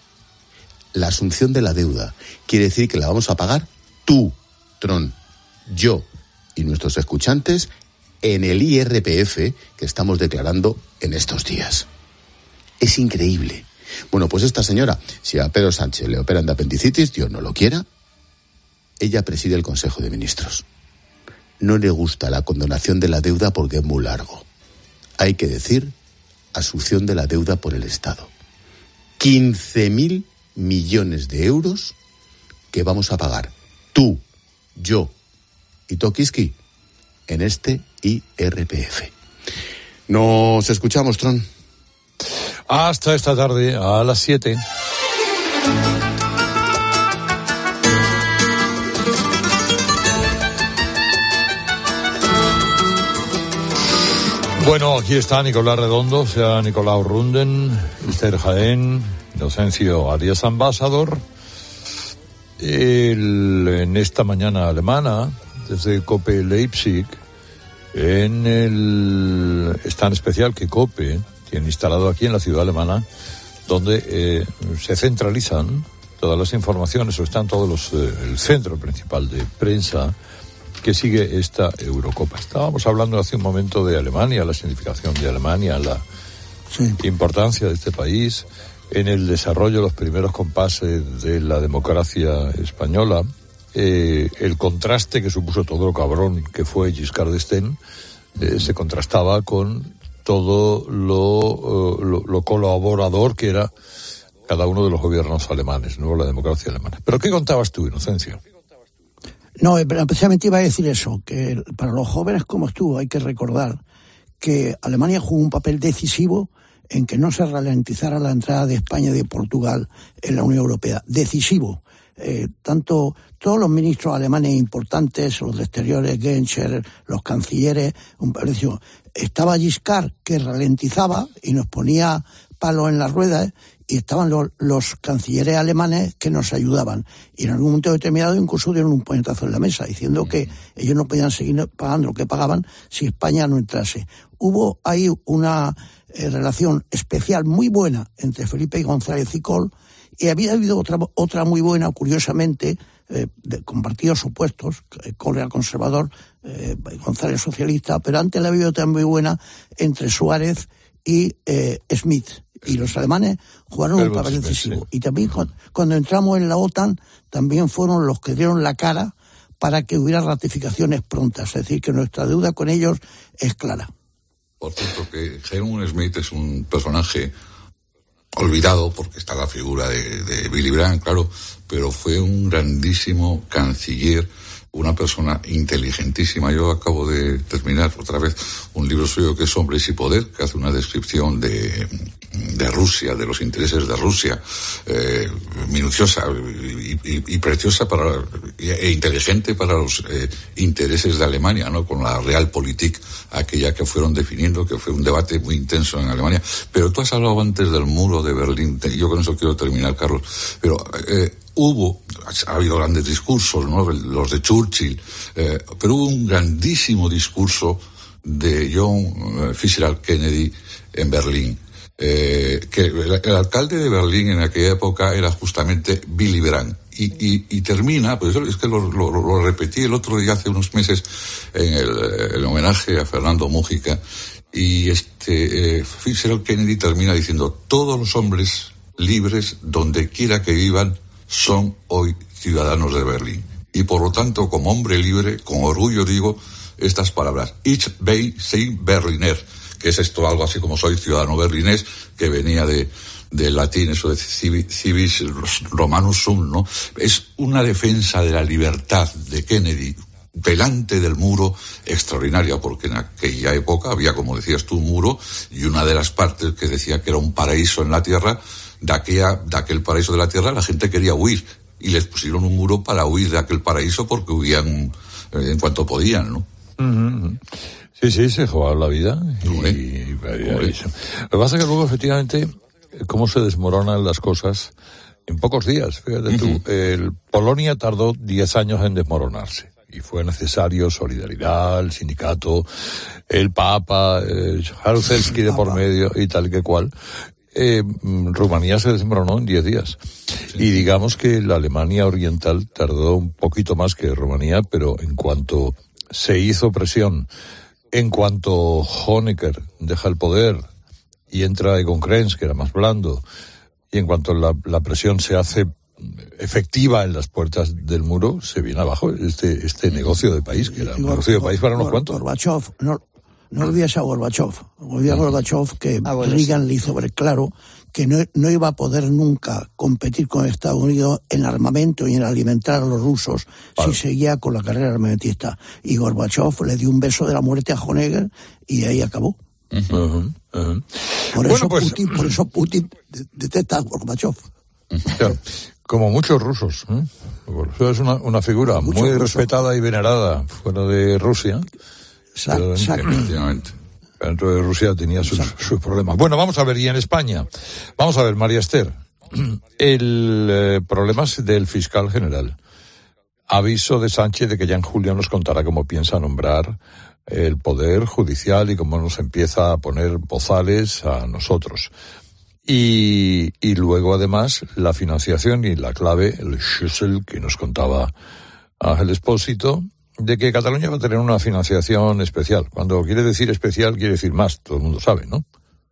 La asunción de la deuda quiere decir que la vamos a pagar tú, Tron, yo y nuestros escuchantes en el I R P F que estamos declarando en estos días. Es increíble. Bueno, pues esta señora, si a Pedro Sánchez le operan de apendicitis, Dios no lo quiera, ella preside el Consejo de Ministros. No le gusta la condonación de la deuda porque es muy largo. Hay que decir asunción de la deuda por el Estado. quince mil millones de euros que vamos a pagar tú, yo y Tokiski en este I R P F. Nos escuchamos, Tron. Hasta esta tarde a las siete. Bueno, aquí está Nicolás Redondo, o sea, Nicolau Runden, Esther Jaén, Inocencio Arias Ambassador. El, en esta mañana alemana, desde COPE Leipzig, en el stand especial que COPE tiene instalado aquí en la ciudad alemana, donde eh, se centralizan todas las informaciones, o están todos los, eh, el centro principal de prensa que sigue esta Eurocopa. Estábamos hablando hace un momento de Alemania, la significación de Alemania, la sí. importancia de este país en el desarrollo de los primeros compases de la democracia española, eh, el contraste que supuso todo lo cabrón que fue Giscard d'Estaing, eh, se contrastaba con todo lo, uh, lo, lo colaborador que era cada uno de los gobiernos alemanes, ¿no?, la democracia alemana. ¿Pero qué contabas tú, Inocencio? No, precisamente iba a decir eso, que para los jóvenes como tú hay que recordar que Alemania jugó un papel decisivo en que no se ralentizara la entrada de España y de Portugal en la Unión Europea. Decisivo. Eh, tanto todos los ministros alemanes importantes, los de Exteriores, Genscher, los cancilleres, un precio. Estaba Giscard, que ralentizaba y nos ponía palos en las ruedas, y estaban los, los cancilleres alemanes que nos ayudaban. Y en algún momento determinado incluso dieron un puñetazo en la mesa, diciendo que ellos no podían seguir pagando lo que pagaban si España no entrase. Hubo ahí una eh, relación especial muy buena entre Felipe González y Kohl, y había habido otra, otra muy buena, curiosamente, eh, de, con partidos opuestos, Kohl era conservador, eh, González socialista, pero antes la había otra muy buena entre Suárez y eh, Schmidt. Y los alemanes jugaron un papel decisivo. Y también cuando, cuando entramos en la OTAN, también fueron los que dieron la cara para que hubiera ratificaciones prontas. Es decir, que nuestra deuda con ellos es clara. Por cierto, que Helmut Schmidt es un personaje olvidado, porque está la figura de, de Willy Brandt, claro, pero fue un grandísimo canciller, una persona inteligentísima. Yo acabo de terminar otra vez un libro suyo que es Hombres y Poder, que hace una descripción de, de Rusia, de los intereses de Rusia, eh, minuciosa y, y, y preciosa para, e inteligente para los eh, intereses de Alemania, ¿no? Con la Realpolitik, aquella que fueron definiendo, que fue un debate muy intenso en Alemania. Pero tú has hablado antes del muro de Berlín, yo con eso quiero terminar, Carlos, pero eh, hubo, ha habido grandes discursos, ¿no? Los de Churchill, eh, pero hubo un grandísimo discurso de John Fitzgerald Kennedy en Berlín. Eh, que el, el alcalde de Berlín en aquella época era justamente Willy Brandt. Y, y, y termina, pues es que lo, lo, lo repetí el otro día hace unos meses en el, el homenaje a Fernando Mújica, y este eh, Fitzgerald Kennedy termina diciendo: todos los hombres libres, donde quiera que vivan, son hoy ciudadanos de Berlín. Y por lo tanto, como hombre libre, con orgullo digo estas palabras: Ich bin ein Berliner, que es esto algo así como soy ciudadano berlinés, que venía de, de latín, eso de civis romanus sum, ¿no? Es una defensa de la libertad de Kennedy delante del muro extraordinaria, porque en aquella época había, como decías tú, un muro, y una de las partes que decía que era un paraíso en la tierra, de, aquella, de aquel paraíso de la tierra la gente quería huir, y les pusieron un muro para huir de aquel paraíso, porque huían eh, en cuanto podían, ¿no? Uh-huh. Sí, sí, se jugaba la vida. Y, y, y, y, lo que pasa es que luego, efectivamente, cómo se desmoronan las cosas en pocos días. Fíjate uh-huh. tú, el Polonia tardó diez años en desmoronarse. Y fue necesario solidaridad, el sindicato, el Papa, el Jaruzelski de por medio y tal que cual. Eh, Rumanía se desmoronó en diez días. Sí. Y digamos que la Alemania Oriental tardó un poquito más que Rumanía, pero en cuanto se hizo presión, en cuanto Honecker deja el poder y entra Egon Krenz, que era más blando, y en cuanto la, la presión se hace efectiva en las puertas del muro, se viene abajo este este negocio de país, que era un negocio de país para unos cuantos. Gorbachev, no, no olvides a Gorbachev, olvides a Gorbachev que ah, bueno, Reagan sí. le hizo ver claro que no, no iba a poder nunca competir con Estados Unidos en armamento y en alimentar a los rusos vale. si seguía con la carrera armamentista. Y Gorbachev le dio un beso de la muerte a Honecker y ahí acabó. Uh-huh, uh-huh. Por, bueno, eso pues, Putin, por eso Putin detesta a Gorbachev. Claro. Como muchos rusos, ¿eh? Es una, una figura muchos muy rusos. respetada y venerada fuera de Rusia. Efectivamente. Dentro de Rusia tenía sus, sus problemas. Bueno, vamos a ver, y en España, vamos a ver, María Esther, el eh, problema es del fiscal general. Aviso de Sánchez de que ya en julio nos contará cómo piensa nombrar el poder judicial y cómo nos empieza a poner bozales a nosotros. Y, y luego, además, la financiación y la clave, el Schlüssel que nos contaba Ángel Expósito, de que Cataluña va a tener una financiación especial. Cuando quiere decir especial, quiere decir más, todo el mundo sabe, ¿no?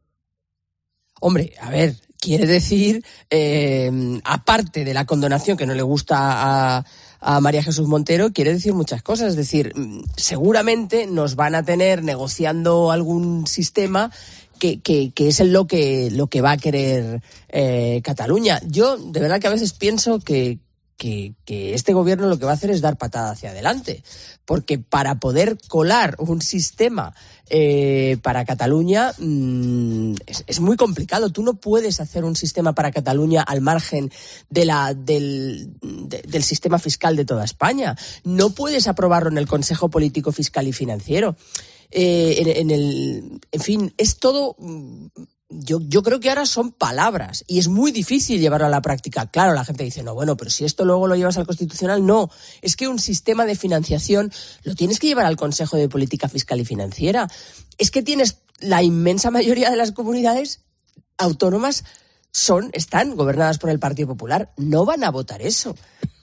Hombre, a ver, quiere decir, eh, aparte de la condonación que no le gusta a, a María Jesús Montero, quiere decir muchas cosas. Es decir, seguramente nos van a tener negociando algún sistema Que, que, que es lo que lo que va a querer eh, Cataluña. Yo de verdad que a veces pienso que, que, que este gobierno lo que va a hacer es dar patada hacia adelante, porque para poder colar un sistema eh, para Cataluña mmm, es, es muy complicado. Tú no puedes hacer un sistema para Cataluña al margen de la del, de, del sistema fiscal de toda España. No puedes aprobarlo en el Consejo Político, Fiscal y Financiero. Eh, en, en el, en fin, es todo. Yo, yo creo que ahora son palabras y es muy difícil llevarlo a la práctica. Claro, la gente dice, no, bueno, pero si esto luego lo llevas al Constitucional, no. Es que un sistema de financiación lo tienes que llevar al Consejo de Política Fiscal y Financiera. Es que tienes la inmensa mayoría de las comunidades autónomas son, están gobernadas por el Partido Popular. No van a votar eso.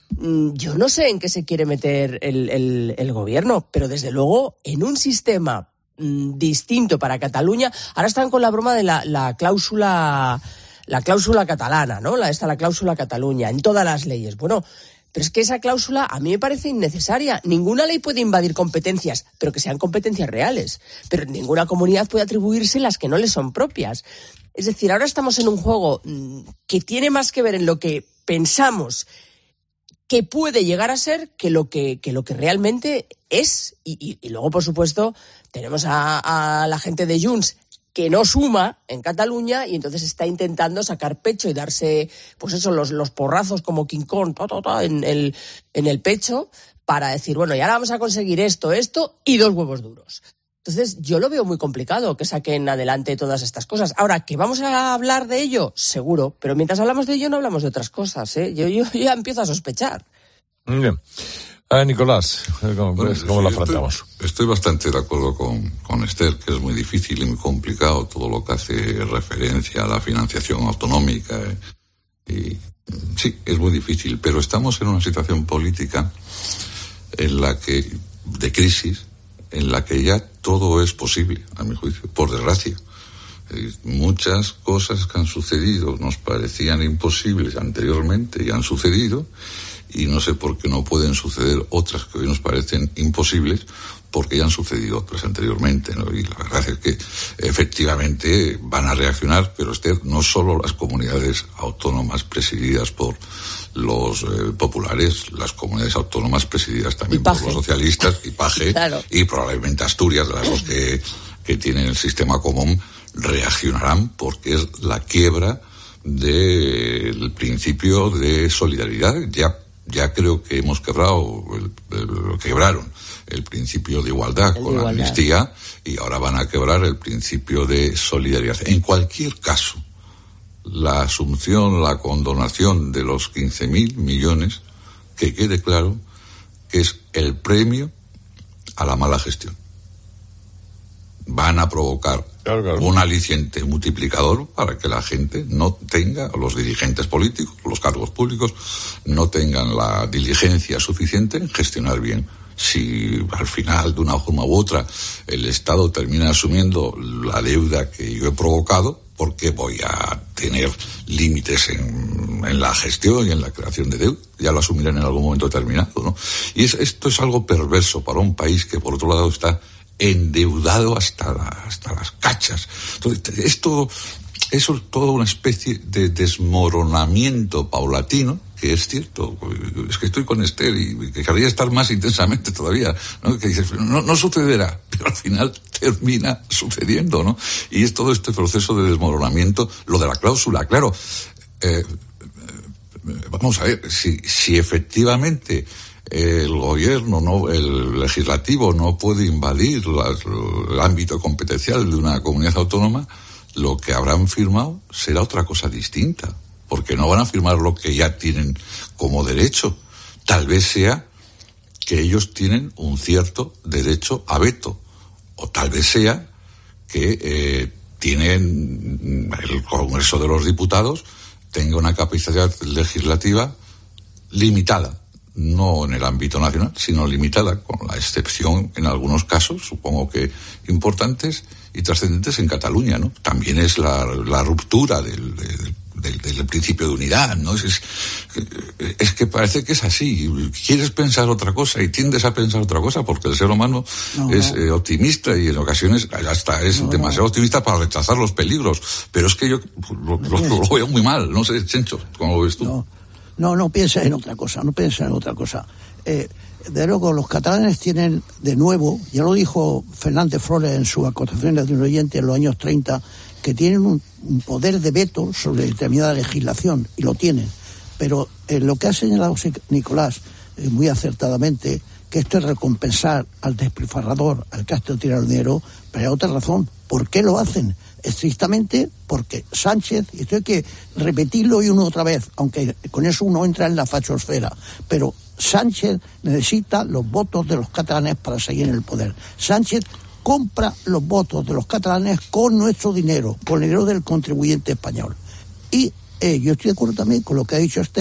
Yo no sé en qué se quiere meter el, el, el gobierno, pero desde luego en un sistema mmm, distinto para Cataluña. Ahora están con la broma de la, la cláusula la cláusula catalana, ¿no? La, esta, la cláusula Cataluña, en todas las leyes. Bueno, pero es que esa cláusula a mí me parece innecesaria. Ninguna ley puede invadir competencias, pero que sean competencias reales. Pero ninguna comunidad puede atribuirse las que no le son propias. Es decir, ahora estamos en un juego mmm, que tiene más que ver en lo que pensamos que puede llegar a ser que lo que, que, lo que realmente es. Y, y, y luego, por supuesto, tenemos a, a la gente de Junts que no suma en Cataluña y entonces está intentando sacar pecho y darse, pues eso, los, los porrazos como King Kong ta, ta, ta, en, el, en el pecho para decir, bueno, y ahora vamos a conseguir esto, esto y dos huevos duros. Entonces, yo lo veo muy complicado que saquen adelante todas estas cosas. Ahora, ¿que vamos a hablar de ello? Seguro, pero mientras hablamos de ello no hablamos de otras cosas, ¿eh? Yo, yo ya empiezo a sospechar. Muy bien. A Nicolás, ¿cómo, bueno, ¿cómo sí, lo afrontamos? Estoy, estoy bastante de acuerdo con, con Esther, que es muy difícil y muy complicado todo lo que hace referencia a la financiación autonómica. Y, sí, es muy difícil, pero estamos en una situación política en la que, de crisis, en la que ya todo es posible, a mi juicio, por desgracia. Eh, muchas cosas que han sucedido nos parecían imposibles anteriormente y han sucedido, y no sé por qué no pueden suceder otras que hoy nos parecen imposibles, porque ya han sucedido otras anteriormente, ¿no? Y la verdad es que efectivamente van a reaccionar, pero Esther, no solo las comunidades autónomas presididas por los eh, populares, las comunidades autónomas presididas también por los socialistas, y Paje, claro. Y probablemente Asturias, de las dos que, que tienen el sistema común, reaccionarán porque es la quiebra del principio de solidaridad. Ya, ya creo que hemos quebrado, el, el, quebraron el principio de igualdad el con la amnistía y ahora van a quebrar el principio de solidaridad. En cualquier caso, la asunción, la condonación de los quince mil millones, que quede claro que es el premio a la mala gestión. Van a provocar claro, claro. un aliciente multiplicador para que la gente no tenga, los dirigentes políticos, los cargos públicos, no tengan la diligencia suficiente en gestionar bien. Si al final, de una forma u otra, el Estado termina asumiendo la deuda que yo he provocado, porque voy a tener límites en, en la gestión y en la creación de deuda, ya lo asumirán en algún momento determinado, ¿no? Y es, esto es algo perverso para un país que, por otro lado, está endeudado hasta, la, hasta las cachas. Entonces, esto es toda una especie de desmoronamiento paulatino, que es cierto. Es que estoy con Esther y que querría estar más intensamente todavía, ¿no? Que dices, no, no sucederá, pero al final termina sucediendo, ¿no? Y es todo este proceso de desmoronamiento, lo de la cláusula, claro. Eh, vamos a ver, si, si efectivamente el gobierno, no, el legislativo no puede invadir las, el ámbito competencial de una comunidad autónoma, lo que habrán firmado será otra cosa distinta, porque no van a firmar lo que ya tienen como derecho. Tal vez sea que ellos tienen un cierto derecho a veto, o tal vez sea que eh, tienen el Congreso de los Diputados tenga una capacidad legislativa limitada. No en el ámbito nacional, sino limitada, con la excepción, en algunos casos, supongo que importantes y trascendentes en Cataluña, ¿no? También es la, la ruptura del, del, del principio de unidad, ¿no? Es, es, es que parece que es así. Quieres pensar otra cosa y tiendes a pensar otra cosa porque el ser humano no, es eh, optimista y en ocasiones hasta es no, demasiado no. optimista para rechazar los peligros. Pero es que yo lo, lo, lo, lo veo muy mal. No sé, Chencho, ¿cómo lo ves tú? No. No, no piensa en otra cosa, no piensa en otra cosa. Eh, de luego, los catalanes tienen, de nuevo, ya lo dijo Fernández Flores en sus acotaciones de un oyente en los años treinta, que tienen un, un poder de veto sobre determinada legislación, y lo tienen. Pero eh, lo que ha señalado Nicolás, eh, muy acertadamente, que esto es recompensar al despilfarrador, al que ha tirado el dinero, pero hay otra razón. ¿Por qué lo hacen? Estrictamente porque Sánchez, y esto hay que repetirlo y una otra vez, aunque con eso uno entra en la fachosfera, pero Sánchez necesita los votos de los catalanes para seguir en el poder. Sánchez compra los votos de los catalanes con nuestro dinero, con el dinero del contribuyente español. Y eh, yo estoy de acuerdo también con lo que ha dicho Esther,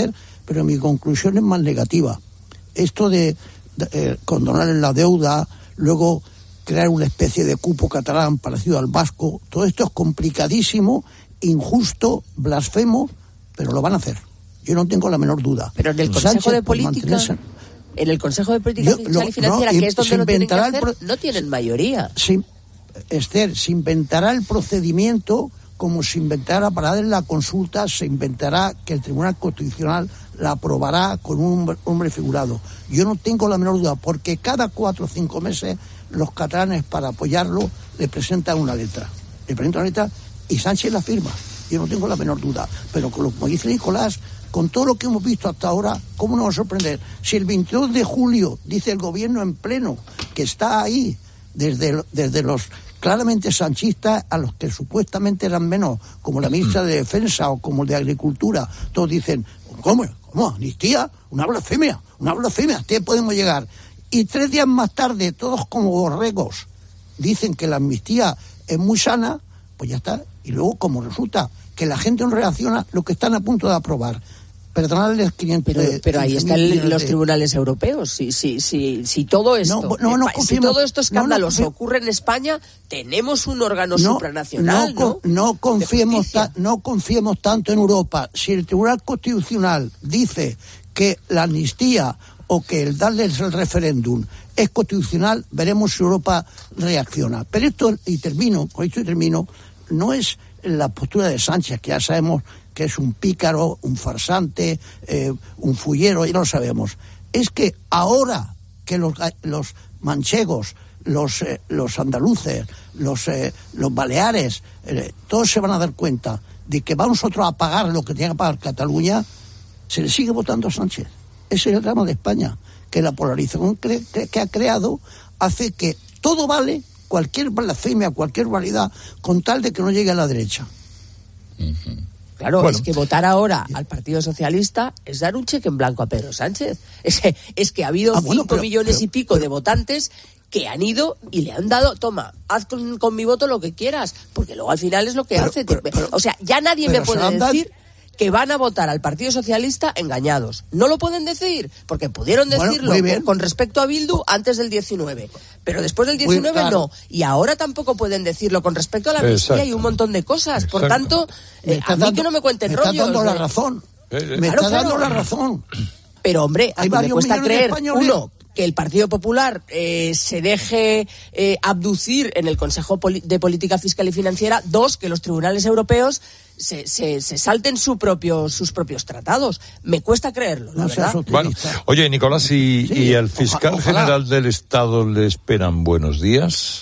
pero mi conclusión es más negativa. Esto de, de eh, condonar la deuda, luego crear una especie de cupo catalán parecido al vasco, todo esto es complicadísimo, injusto, blasfemo, pero lo van a hacer. Yo no tengo la menor duda. Pero en el Consejo Sánchez, de Política, mantenerse... en el Consejo de Política Yo, Fiscal lo, y Financiera, no, que es donde lo tienen que hacer, pro... no tienen mayoría. Sí, Esther, se inventará el procedimiento como se inventará para dar la consulta, se inventará que el Tribunal Constitucional la aprobará con un hombre figurado. Yo no tengo la menor duda, porque cada cuatro o cinco meses los catalanes, para apoyarlo, le presentan una letra. Le presentan una letra y Sánchez la firma. Yo no tengo la menor duda. Pero como dice Nicolás, con todo lo que hemos visto hasta ahora, ¿cómo nos va a sorprender? Si el veintidós de julio dice el gobierno en pleno, que está ahí, desde, desde los claramente sanchistas a los que supuestamente eran menos, como la ministra de Defensa o como el de Agricultura, todos dicen, ¿cómo? ¿Cómo? ¿Amnistía? Una blasfemia, una blasfemia, ¿hasta qué podemos llegar? Y tres días más tarde, todos como borregos, dicen que la amnistía es muy sana, pues ya está. Y luego, como resulta que la gente no reacciona, lo que están a punto de aprobar, perdonadles quinientos... Pero, pero ahí están los de... tribunales europeos. Si, si, si, si todo esto, no, no, no si todo esto escandaloso no, no ocurre en España, tenemos un órgano no, supranacional, ¿no? No, no, confiemos ta, no confiemos tanto en Europa. Si el Tribunal Constitucional dice que la amnistía o que el darles el referéndum es constitucional, veremos si Europa reacciona. Pero esto, y termino, con esto y termino, no es la postura de Sánchez, que ya sabemos que es un pícaro, un farsante, eh, un fullero, ya lo sabemos. Es que ahora que los, los manchegos, los, eh, los andaluces, los, eh, los baleares, eh, todos se van a dar cuenta de que vamos nosotros a pagar lo que tiene que pagar Cataluña, se le sigue votando a Sánchez. Ese es el drama de España, que la polarización que, que, que ha creado hace que todo vale, cualquier blasfemia, cualquier validad, con tal de que no llegue a la derecha. Uh-huh. Claro, bueno. Es que votar ahora al Partido Socialista es dar un cheque en blanco a Pedro Sánchez. Es que, es que ha habido ah, bueno, cinco pero, millones pero, y pico pero, de votantes que han ido y le han dado, toma, haz con, con mi voto lo que quieras, porque luego al final es lo que pero, hace. Pero, pero, o sea, ya nadie me puede decir que van a votar al Partido Socialista engañados. No lo pueden decir, porque pudieron decirlo bueno, con, con respecto a Bildu antes del diecinueve, pero después del diecinueve claro. no. Y ahora tampoco pueden decirlo con respecto a la amnistía y un montón de cosas. Exacto. Por tanto, eh, a mí dando, que no me cuenten rollos. Me está dando la razón. Me claro, está dando claro. la razón. Pero, hombre, a mí me cuesta creer, uno, que el Partido Popular eh, se deje eh, abducir en el Consejo de Política Fiscal y Financiera. Dos, que los tribunales europeos se, se, se salten su propio, sus propios tratados. Me cuesta creerlo, la no verdad. Bueno, oye, Nicolás, ¿y, sí, y al fiscal ojalá. general del Estado le esperan buenos días?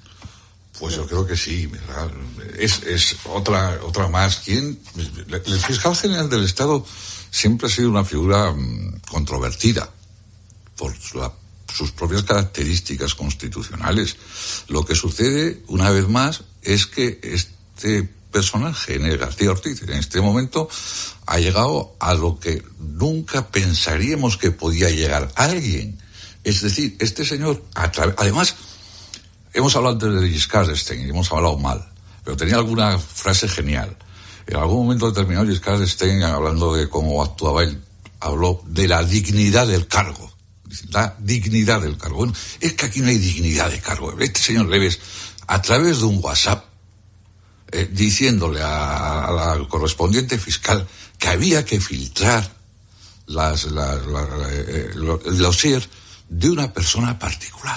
Pues yo creo que sí, ¿verdad? Es, es otra, otra más. ¿Quién? El fiscal general del Estado siempre ha sido una figura mmm, controvertida por la, sus propias características constitucionales. Lo que sucede, una vez más, es que este personaje, N. García Ortiz, en este momento ha llegado a lo que nunca pensaríamos que podía llegar alguien. Es decir, este señor, a través, además, hemos hablado antes de Giscard d'Estaing, hemos hablado mal, pero tenía alguna frase genial. En algún momento determinado, Giscard d'Estaing, hablando de cómo actuaba él, habló de la dignidad del cargo. La dignidad del cargo. Bueno, es que aquí no hay dignidad de cargo. Este señor Leves, a través de un WhatsApp, eh, diciéndole a, a la correspondiente fiscal que había que filtrar las, las, las, eh, los, el dossier de una persona particular.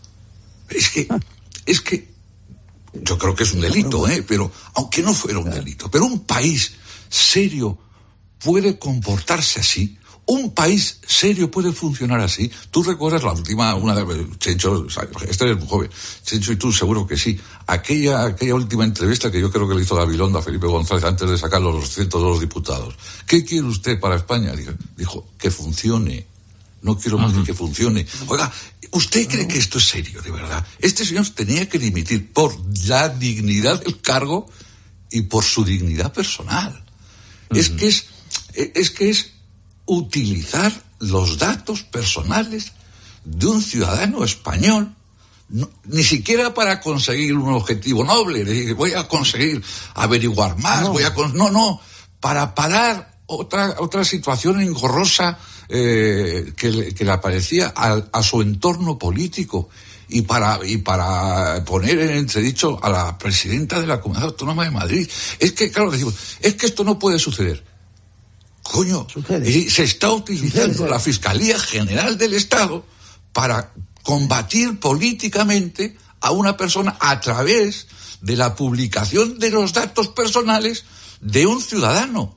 Es que, es que, yo creo que es un delito, ¿eh? Pero, aunque no fuera un delito, pero un país serio puede comportarse así. Un país serio puede funcionar así. Tú recuerdas la última, una de Chencho, este es muy joven, Chencho y tú seguro que sí. Aquella, aquella última entrevista que yo creo que le hizo Gabilondo a Felipe González antes de sacar los cientos de los diputados. ¿Qué quiere usted para España? Dijo, dijo que funcione. No quiero más uh-huh. que funcione. Oiga, ¿usted cree que esto es serio, de verdad? Este señor tenía que dimitir por la dignidad del cargo y por su dignidad personal. Uh-huh. Es que es, es que es utilizar los datos personales de un ciudadano español, no, ni siquiera para conseguir un objetivo noble, decir, voy a conseguir averiguar más, no. voy a con, no, no, para parar otra otra situación engorrosa eh, que, le, que le aparecía a, a su entorno político y para y para poner en entredicho a la presidenta de la Comunidad Autónoma de Madrid. Es que, claro, decimos, es que esto no puede suceder. Coño, y se está utilizando Sucede. la Fiscalía General del Estado para combatir políticamente a una persona a través de la publicación de los datos personales de un ciudadano.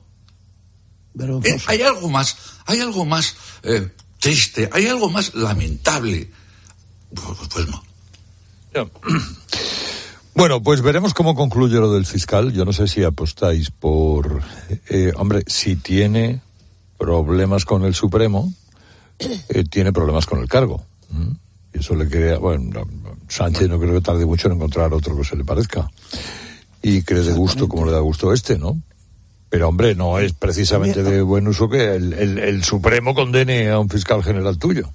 Eh, hay algo más, hay algo más eh, triste, hay algo más lamentable. Pues, pues no. Ya. Bueno, pues veremos cómo concluye lo del fiscal. Yo no sé si apostáis por... Eh, hombre, si tiene problemas con el Supremo, eh, tiene problemas con el cargo. ¿Mm? Y eso le crea... Bueno, Sánchez no creo que tarde mucho en encontrar otro que se le parezca. Y que le dé gusto como le da gusto este, ¿no? Pero, hombre, no es precisamente de buen uso que el, el, el Supremo condene a un fiscal general tuyo.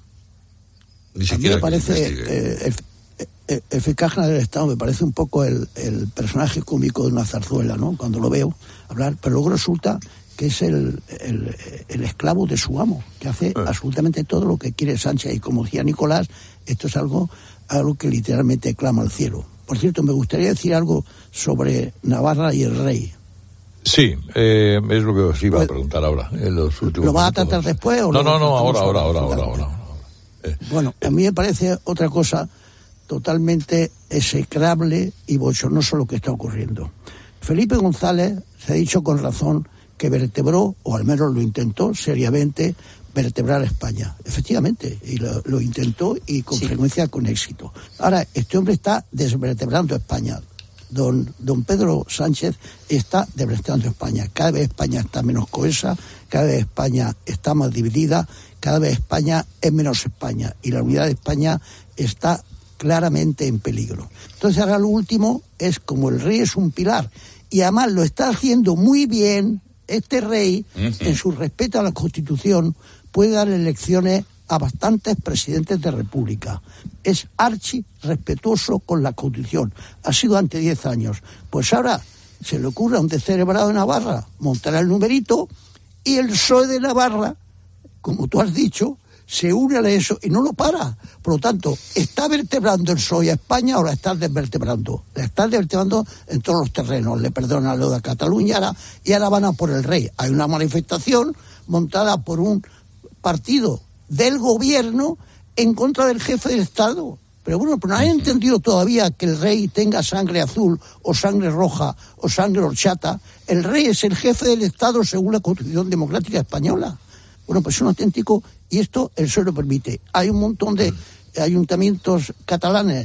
Ni siquiera a mí me parece... Eh, el, el, el fiscal general del Estado me parece un poco el, el personaje cómico de una zarzuela, ¿no? Cuando lo veo hablar, pero luego resulta que es el, el, el esclavo de su amo, que hace eh. absolutamente todo lo que quiere Sánchez. Y como decía Nicolás, esto es algo, algo que literalmente clama al cielo. Por cierto, me gustaría decir algo sobre Navarra y el rey. Sí, eh, es lo que os iba a preguntar ahora. En los últimos ¿Lo vas a tratar después o no? No, no, no, ahora, ahora, ahora, ahora, ahora. Eh. Bueno, a mí me parece otra cosa totalmente execrable y bochornoso lo que está ocurriendo. Felipe González se ha dicho con razón que vertebró, o al menos lo intentó seriamente, vertebrar a España. Efectivamente, y lo, lo intentó y con sí. frecuencia con éxito. Ahora, este hombre está desvertebrando a España. Don, don Pedro Sánchez está desvertebrando a España. Cada vez España está menos cohesa, cada vez España está más dividida, cada vez España es menos España. Y la unidad de España está claramente en peligro. Entonces ahora lo último es, como el rey es un pilar, y además lo está haciendo muy bien, este rey, uh-huh. en su respeto a la Constitución, puede dar elecciones a bastantes presidentes de república. Es archi respetuoso con la Constitución. Ha sido ante diez años. Pues ahora se le ocurre a un descerebrado de Navarra montar el numerito y el P S O E de Navarra, como tú has dicho, se une a eso y no lo para. Por lo tanto, está vertebrando el P S O E a España o la está desvertebrando. La está desvertebrando en todos los terrenos. Le perdonan lo de Cataluña ahora, y ahora van a por el rey. Hay una manifestación montada por un partido del gobierno en contra del jefe del Estado. Pero bueno, pero no han entendido todavía que el rey tenga sangre azul o sangre roja o sangre horchata. El rey es el jefe del Estado según la Constitución Democrática Española. Bueno, pues es un auténtico, y esto el P S O E lo permite. Hay un montón de ayuntamientos catalanes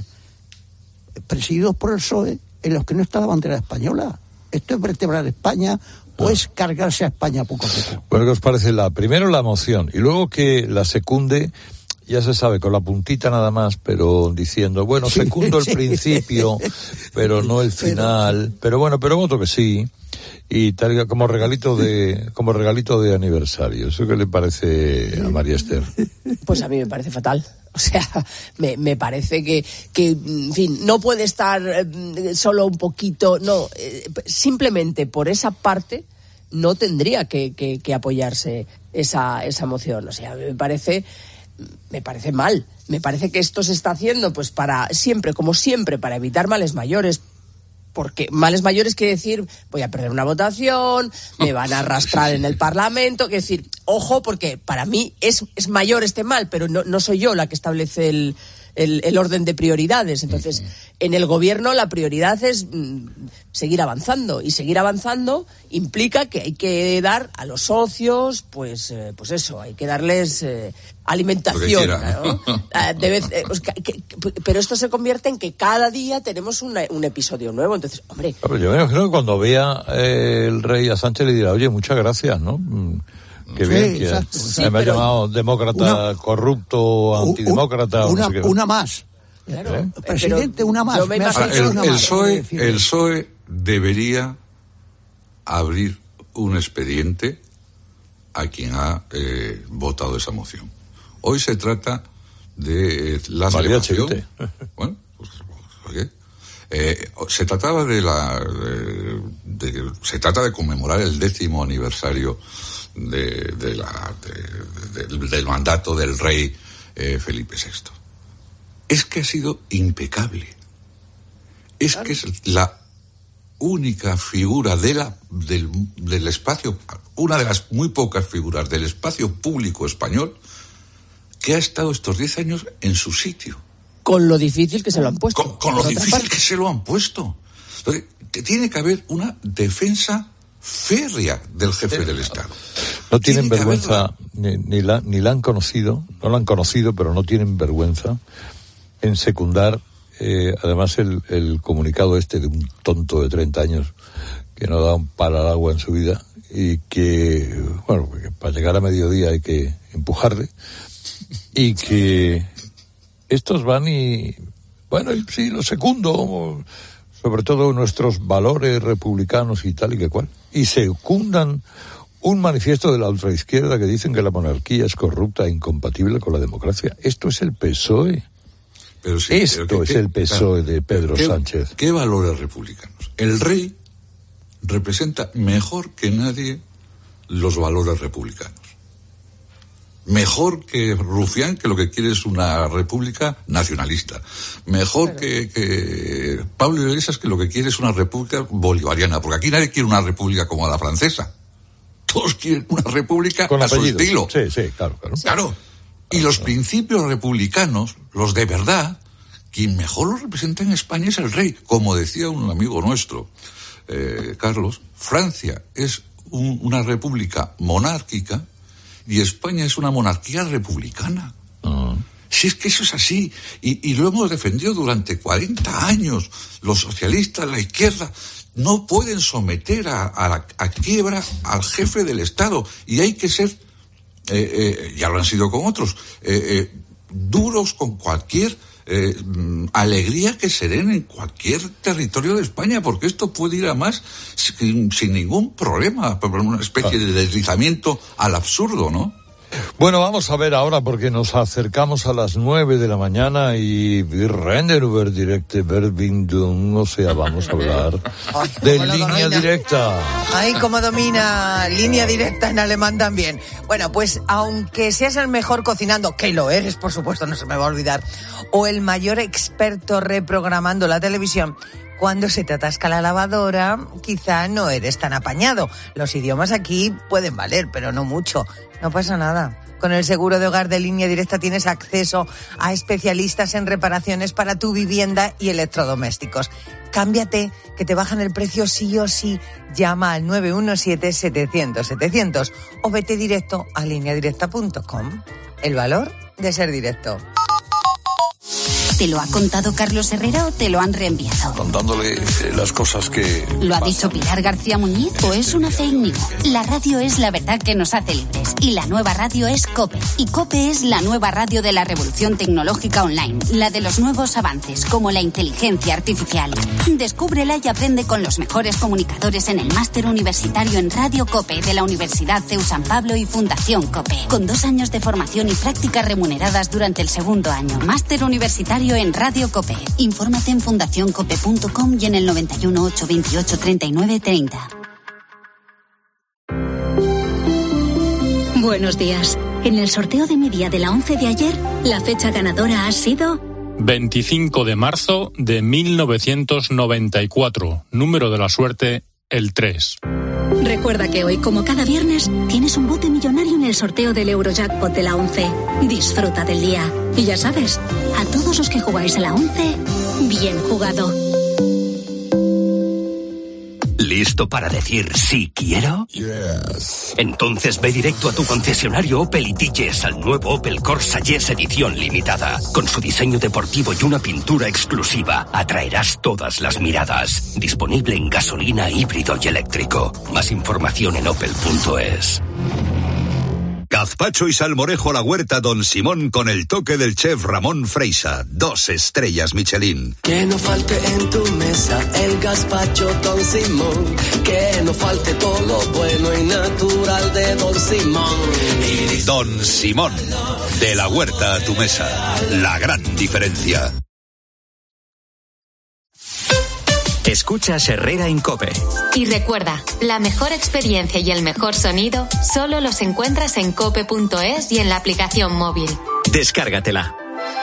presididos por el P S O E en los que no está la bandera española. Esto es vertebrar España o es cargarse a España poco a poco. Bueno, ¿qué os parece? La, primero la moción y luego que la secunde, ya se sabe, con la puntita nada más, pero diciendo, bueno, sí, secundo sí. el principio, pero no el final, pero, pero bueno, pero voto que sí. Y tal como regalito de como regalito de aniversario. ¿Eso qué le parece a María Esther? Pues a mí me parece fatal. O sea, me, me parece que, que, en fin, no puede estar eh, solo un poquito, no, eh, simplemente por esa parte no tendría que, que, que apoyarse esa, esa moción. O sea, me parece, me parece mal. Me parece que esto se está haciendo, pues para siempre, como siempre, para evitar males mayores. Porque males mayores quiere decir, voy a perder una votación, me van a arrastrar en el Parlamento, quiere decir, ojo, porque para mí es, es mayor este mal, pero no, no soy yo la que establece el, el, el orden de prioridades. Entonces, en el gobierno la prioridad es mm, seguir avanzando, y seguir avanzando implica que hay que dar a los socios, pues, eh, pues eso, hay que darles eh, alimentación, ¿no? De vez, eh, pues, que, que, pero esto se convierte en que cada día tenemos una, un episodio nuevo. Entonces, hombre, pero yo me imagino que cuando vea eh, el rey a Sánchez le dirá, oye, muchas gracias, ¿no? Qué sí, bien, que exacto, sí, exacto. me ha llamado demócrata, una, corrupto, antidemócrata. Una, no sé qué. una más. Claro. ¿Eh? Presidente, una más. Ahora, el, una el, más. P S O E, el P S O E debería abrir un expediente a quien ha eh, votado esa moción. Hoy se trata de la María celebración. Bueno, pues, ¿qué? Eh, se trataba de la de, de, se trata de conmemorar el décimo aniversario de, de la, de, de, del mandato del rey eh, Felipe sexto. Es que ha sido impecable. Es claro. que es la única figura de la, del, del espacio, una de las muy pocas figuras del espacio público español que ha estado estos diez años en su sitio. Con lo difícil que se lo han puesto. Con, con lo difícil parte. que se lo han puesto. Entonces, que tiene que haber una defensa férrea del jefe del Estado. No tienen tiene vergüenza, ni, ni, la, ni la han conocido, no la han conocido, pero no tienen vergüenza en secundar, eh, además, el, el comunicado este de un tonto de treinta años que no da un palo al agua en su vida y que, bueno, que para llegar a mediodía hay que empujarle y que estos van y, bueno, y sí, lo secundo, sobre todo nuestros valores republicanos y tal y que cual, y secundan un manifiesto de la ultraizquierda que dicen que la monarquía es corrupta e incompatible con la democracia. Esto es el P S O E. Pero sí, Esto pero que, es que, el P S O E claro, de Pedro ¿qué, Sánchez. ¿Qué valores republicanos? El rey representa mejor que nadie los valores republicanos. Mejor que Rufián, que lo que quiere es una república nacionalista. Mejor claro. que, que Pablo Iglesias, que lo que quiere es una república bolivariana. Porque aquí nadie quiere una república como la francesa. Todos quieren una república con a apellidos. su estilo. Sí, sí, claro, claro. Claro. Y los principios republicanos, los de verdad, quien mejor los representa en España es el rey. Como decía un amigo nuestro, eh, Carlos, Francia es un, una república monárquica y España es una monarquía republicana. Uh-huh. Si es que eso es así, y, y lo hemos defendido durante cuarenta años, los socialistas, la izquierda, no pueden someter a, a, la, a quiebra al jefe del Estado, y hay que ser, eh, eh, ya lo han sido con otros, eh, eh, duros con cualquier eh, alegría que se den en cualquier territorio de España, porque esto puede ir a más sin, sin ningún problema, una especie de deslizamiento al absurdo, ¿no? Bueno, vamos a ver ahora, porque nos acercamos a las nueve de la mañana y Renderuber Directe Verbindung, o sea, vamos a hablar Ay, de línea directa. Ay, cómo domina línea directa en alemán también. Bueno, pues aunque seas el mejor cocinando, que lo eres, por supuesto, no se me va a olvidar, o el mayor experto reprogramando la televisión, cuando se te atasca la lavadora, quizá no eres tan apañado. Los idiomas aquí pueden valer, pero no mucho. No pasa nada. Con el seguro de hogar de Línea Directa tienes acceso a especialistas en reparaciones para tu vivienda y electrodomésticos. Cámbiate, que te bajan el precio sí o sí. Llama al nueve uno siete, setecientos, setecientos o vete directo a línea directa punto com. El valor de ser directo. ¿Te lo ha contado Carlos Herrera o te lo han reenviado? Contándole eh, las cosas que... ¿Lo ha dicho Pilar García Muñiz o es una fake news? La radio es la verdad que nos hace libres y la nueva radio es COPE. Y COPE es la nueva radio de la revolución tecnológica online, la de los nuevos avances como la inteligencia artificial. Descúbrela y aprende con los mejores comunicadores en el máster universitario en Radio COPE de la Universidad C E U San Pablo y Fundación COPE. Con dos años de formación y prácticas remuneradas durante el segundo año. Máster universitario en Radio COPE. Infórmate en fundación cope punto com y en el noventa y uno, ochocientos veintiocho, treinta y nueve, treinta. Buenos días. En el sorteo de mi día de la once de ayer, la fecha ganadora ha sido... veinticinco de marzo de mil novecientos noventa y cuatro. Número de la suerte, el tres. Recuerda que hoy, como cada viernes, tienes un bote millonario en el sorteo del Eurojackpot de la once. Disfruta del día. Y ya sabes, a todos los que jugáis a la once, bien jugado. ¿Listo para decir sí quiero? Yes. Entonces ve directo a tu concesionario Opel y di yes al nuevo Opel Corsa Yes edición limitada. Con su diseño deportivo y una pintura exclusiva, atraerás todas las miradas. Disponible en gasolina, híbrido y eléctrico. Más información en opel punto es. Gazpacho y salmorejo a la huerta Don Simón con el toque del chef Ramón Freisa. Dos estrellas Michelin. Que no falte en tu mesa el gazpacho Don Simón. Que no falte todo lo bueno y natural de Don Simón. Don Simón. De la huerta a tu mesa. La gran diferencia. Escuchas Herrera en COPE. Y recuerda, la mejor experiencia y el mejor sonido solo los encuentras en cope punto es y en la aplicación móvil. Descárgatela.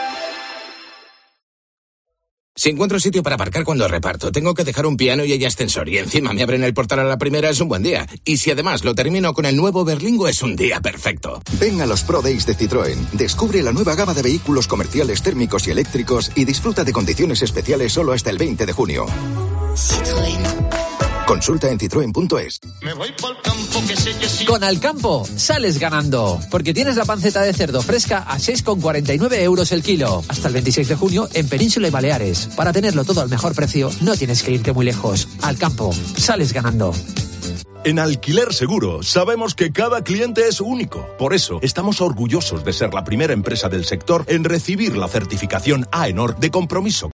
Si encuentro sitio para aparcar cuando reparto, tengo que dejar un piano y hay ascensor y encima me abren el portal a la primera, es un buen día. Y si además lo termino con el nuevo Berlingo, es un día perfecto. Ven a los Pro Days de Citroën. Descubre la nueva gama de vehículos comerciales térmicos y eléctricos y disfruta de condiciones especiales solo hasta el veinte de junio. Citroën. Consulta en citroen punto es. Me voy pa'l campo que sé que sí. Con Alcampo sales ganando, porque tienes la panceta de cerdo fresca a seis con cuarenta y nueve euros el kilo. Hasta el veintiséis de junio en Península y Baleares. Para tenerlo todo al mejor precio, no tienes que irte muy lejos. Alcampo, sales ganando. En Alquiler Seguro sabemos que cada cliente es único. Por eso estamos orgullosos de ser la primera empresa del sector en recibir la certificación AENOR de compromiso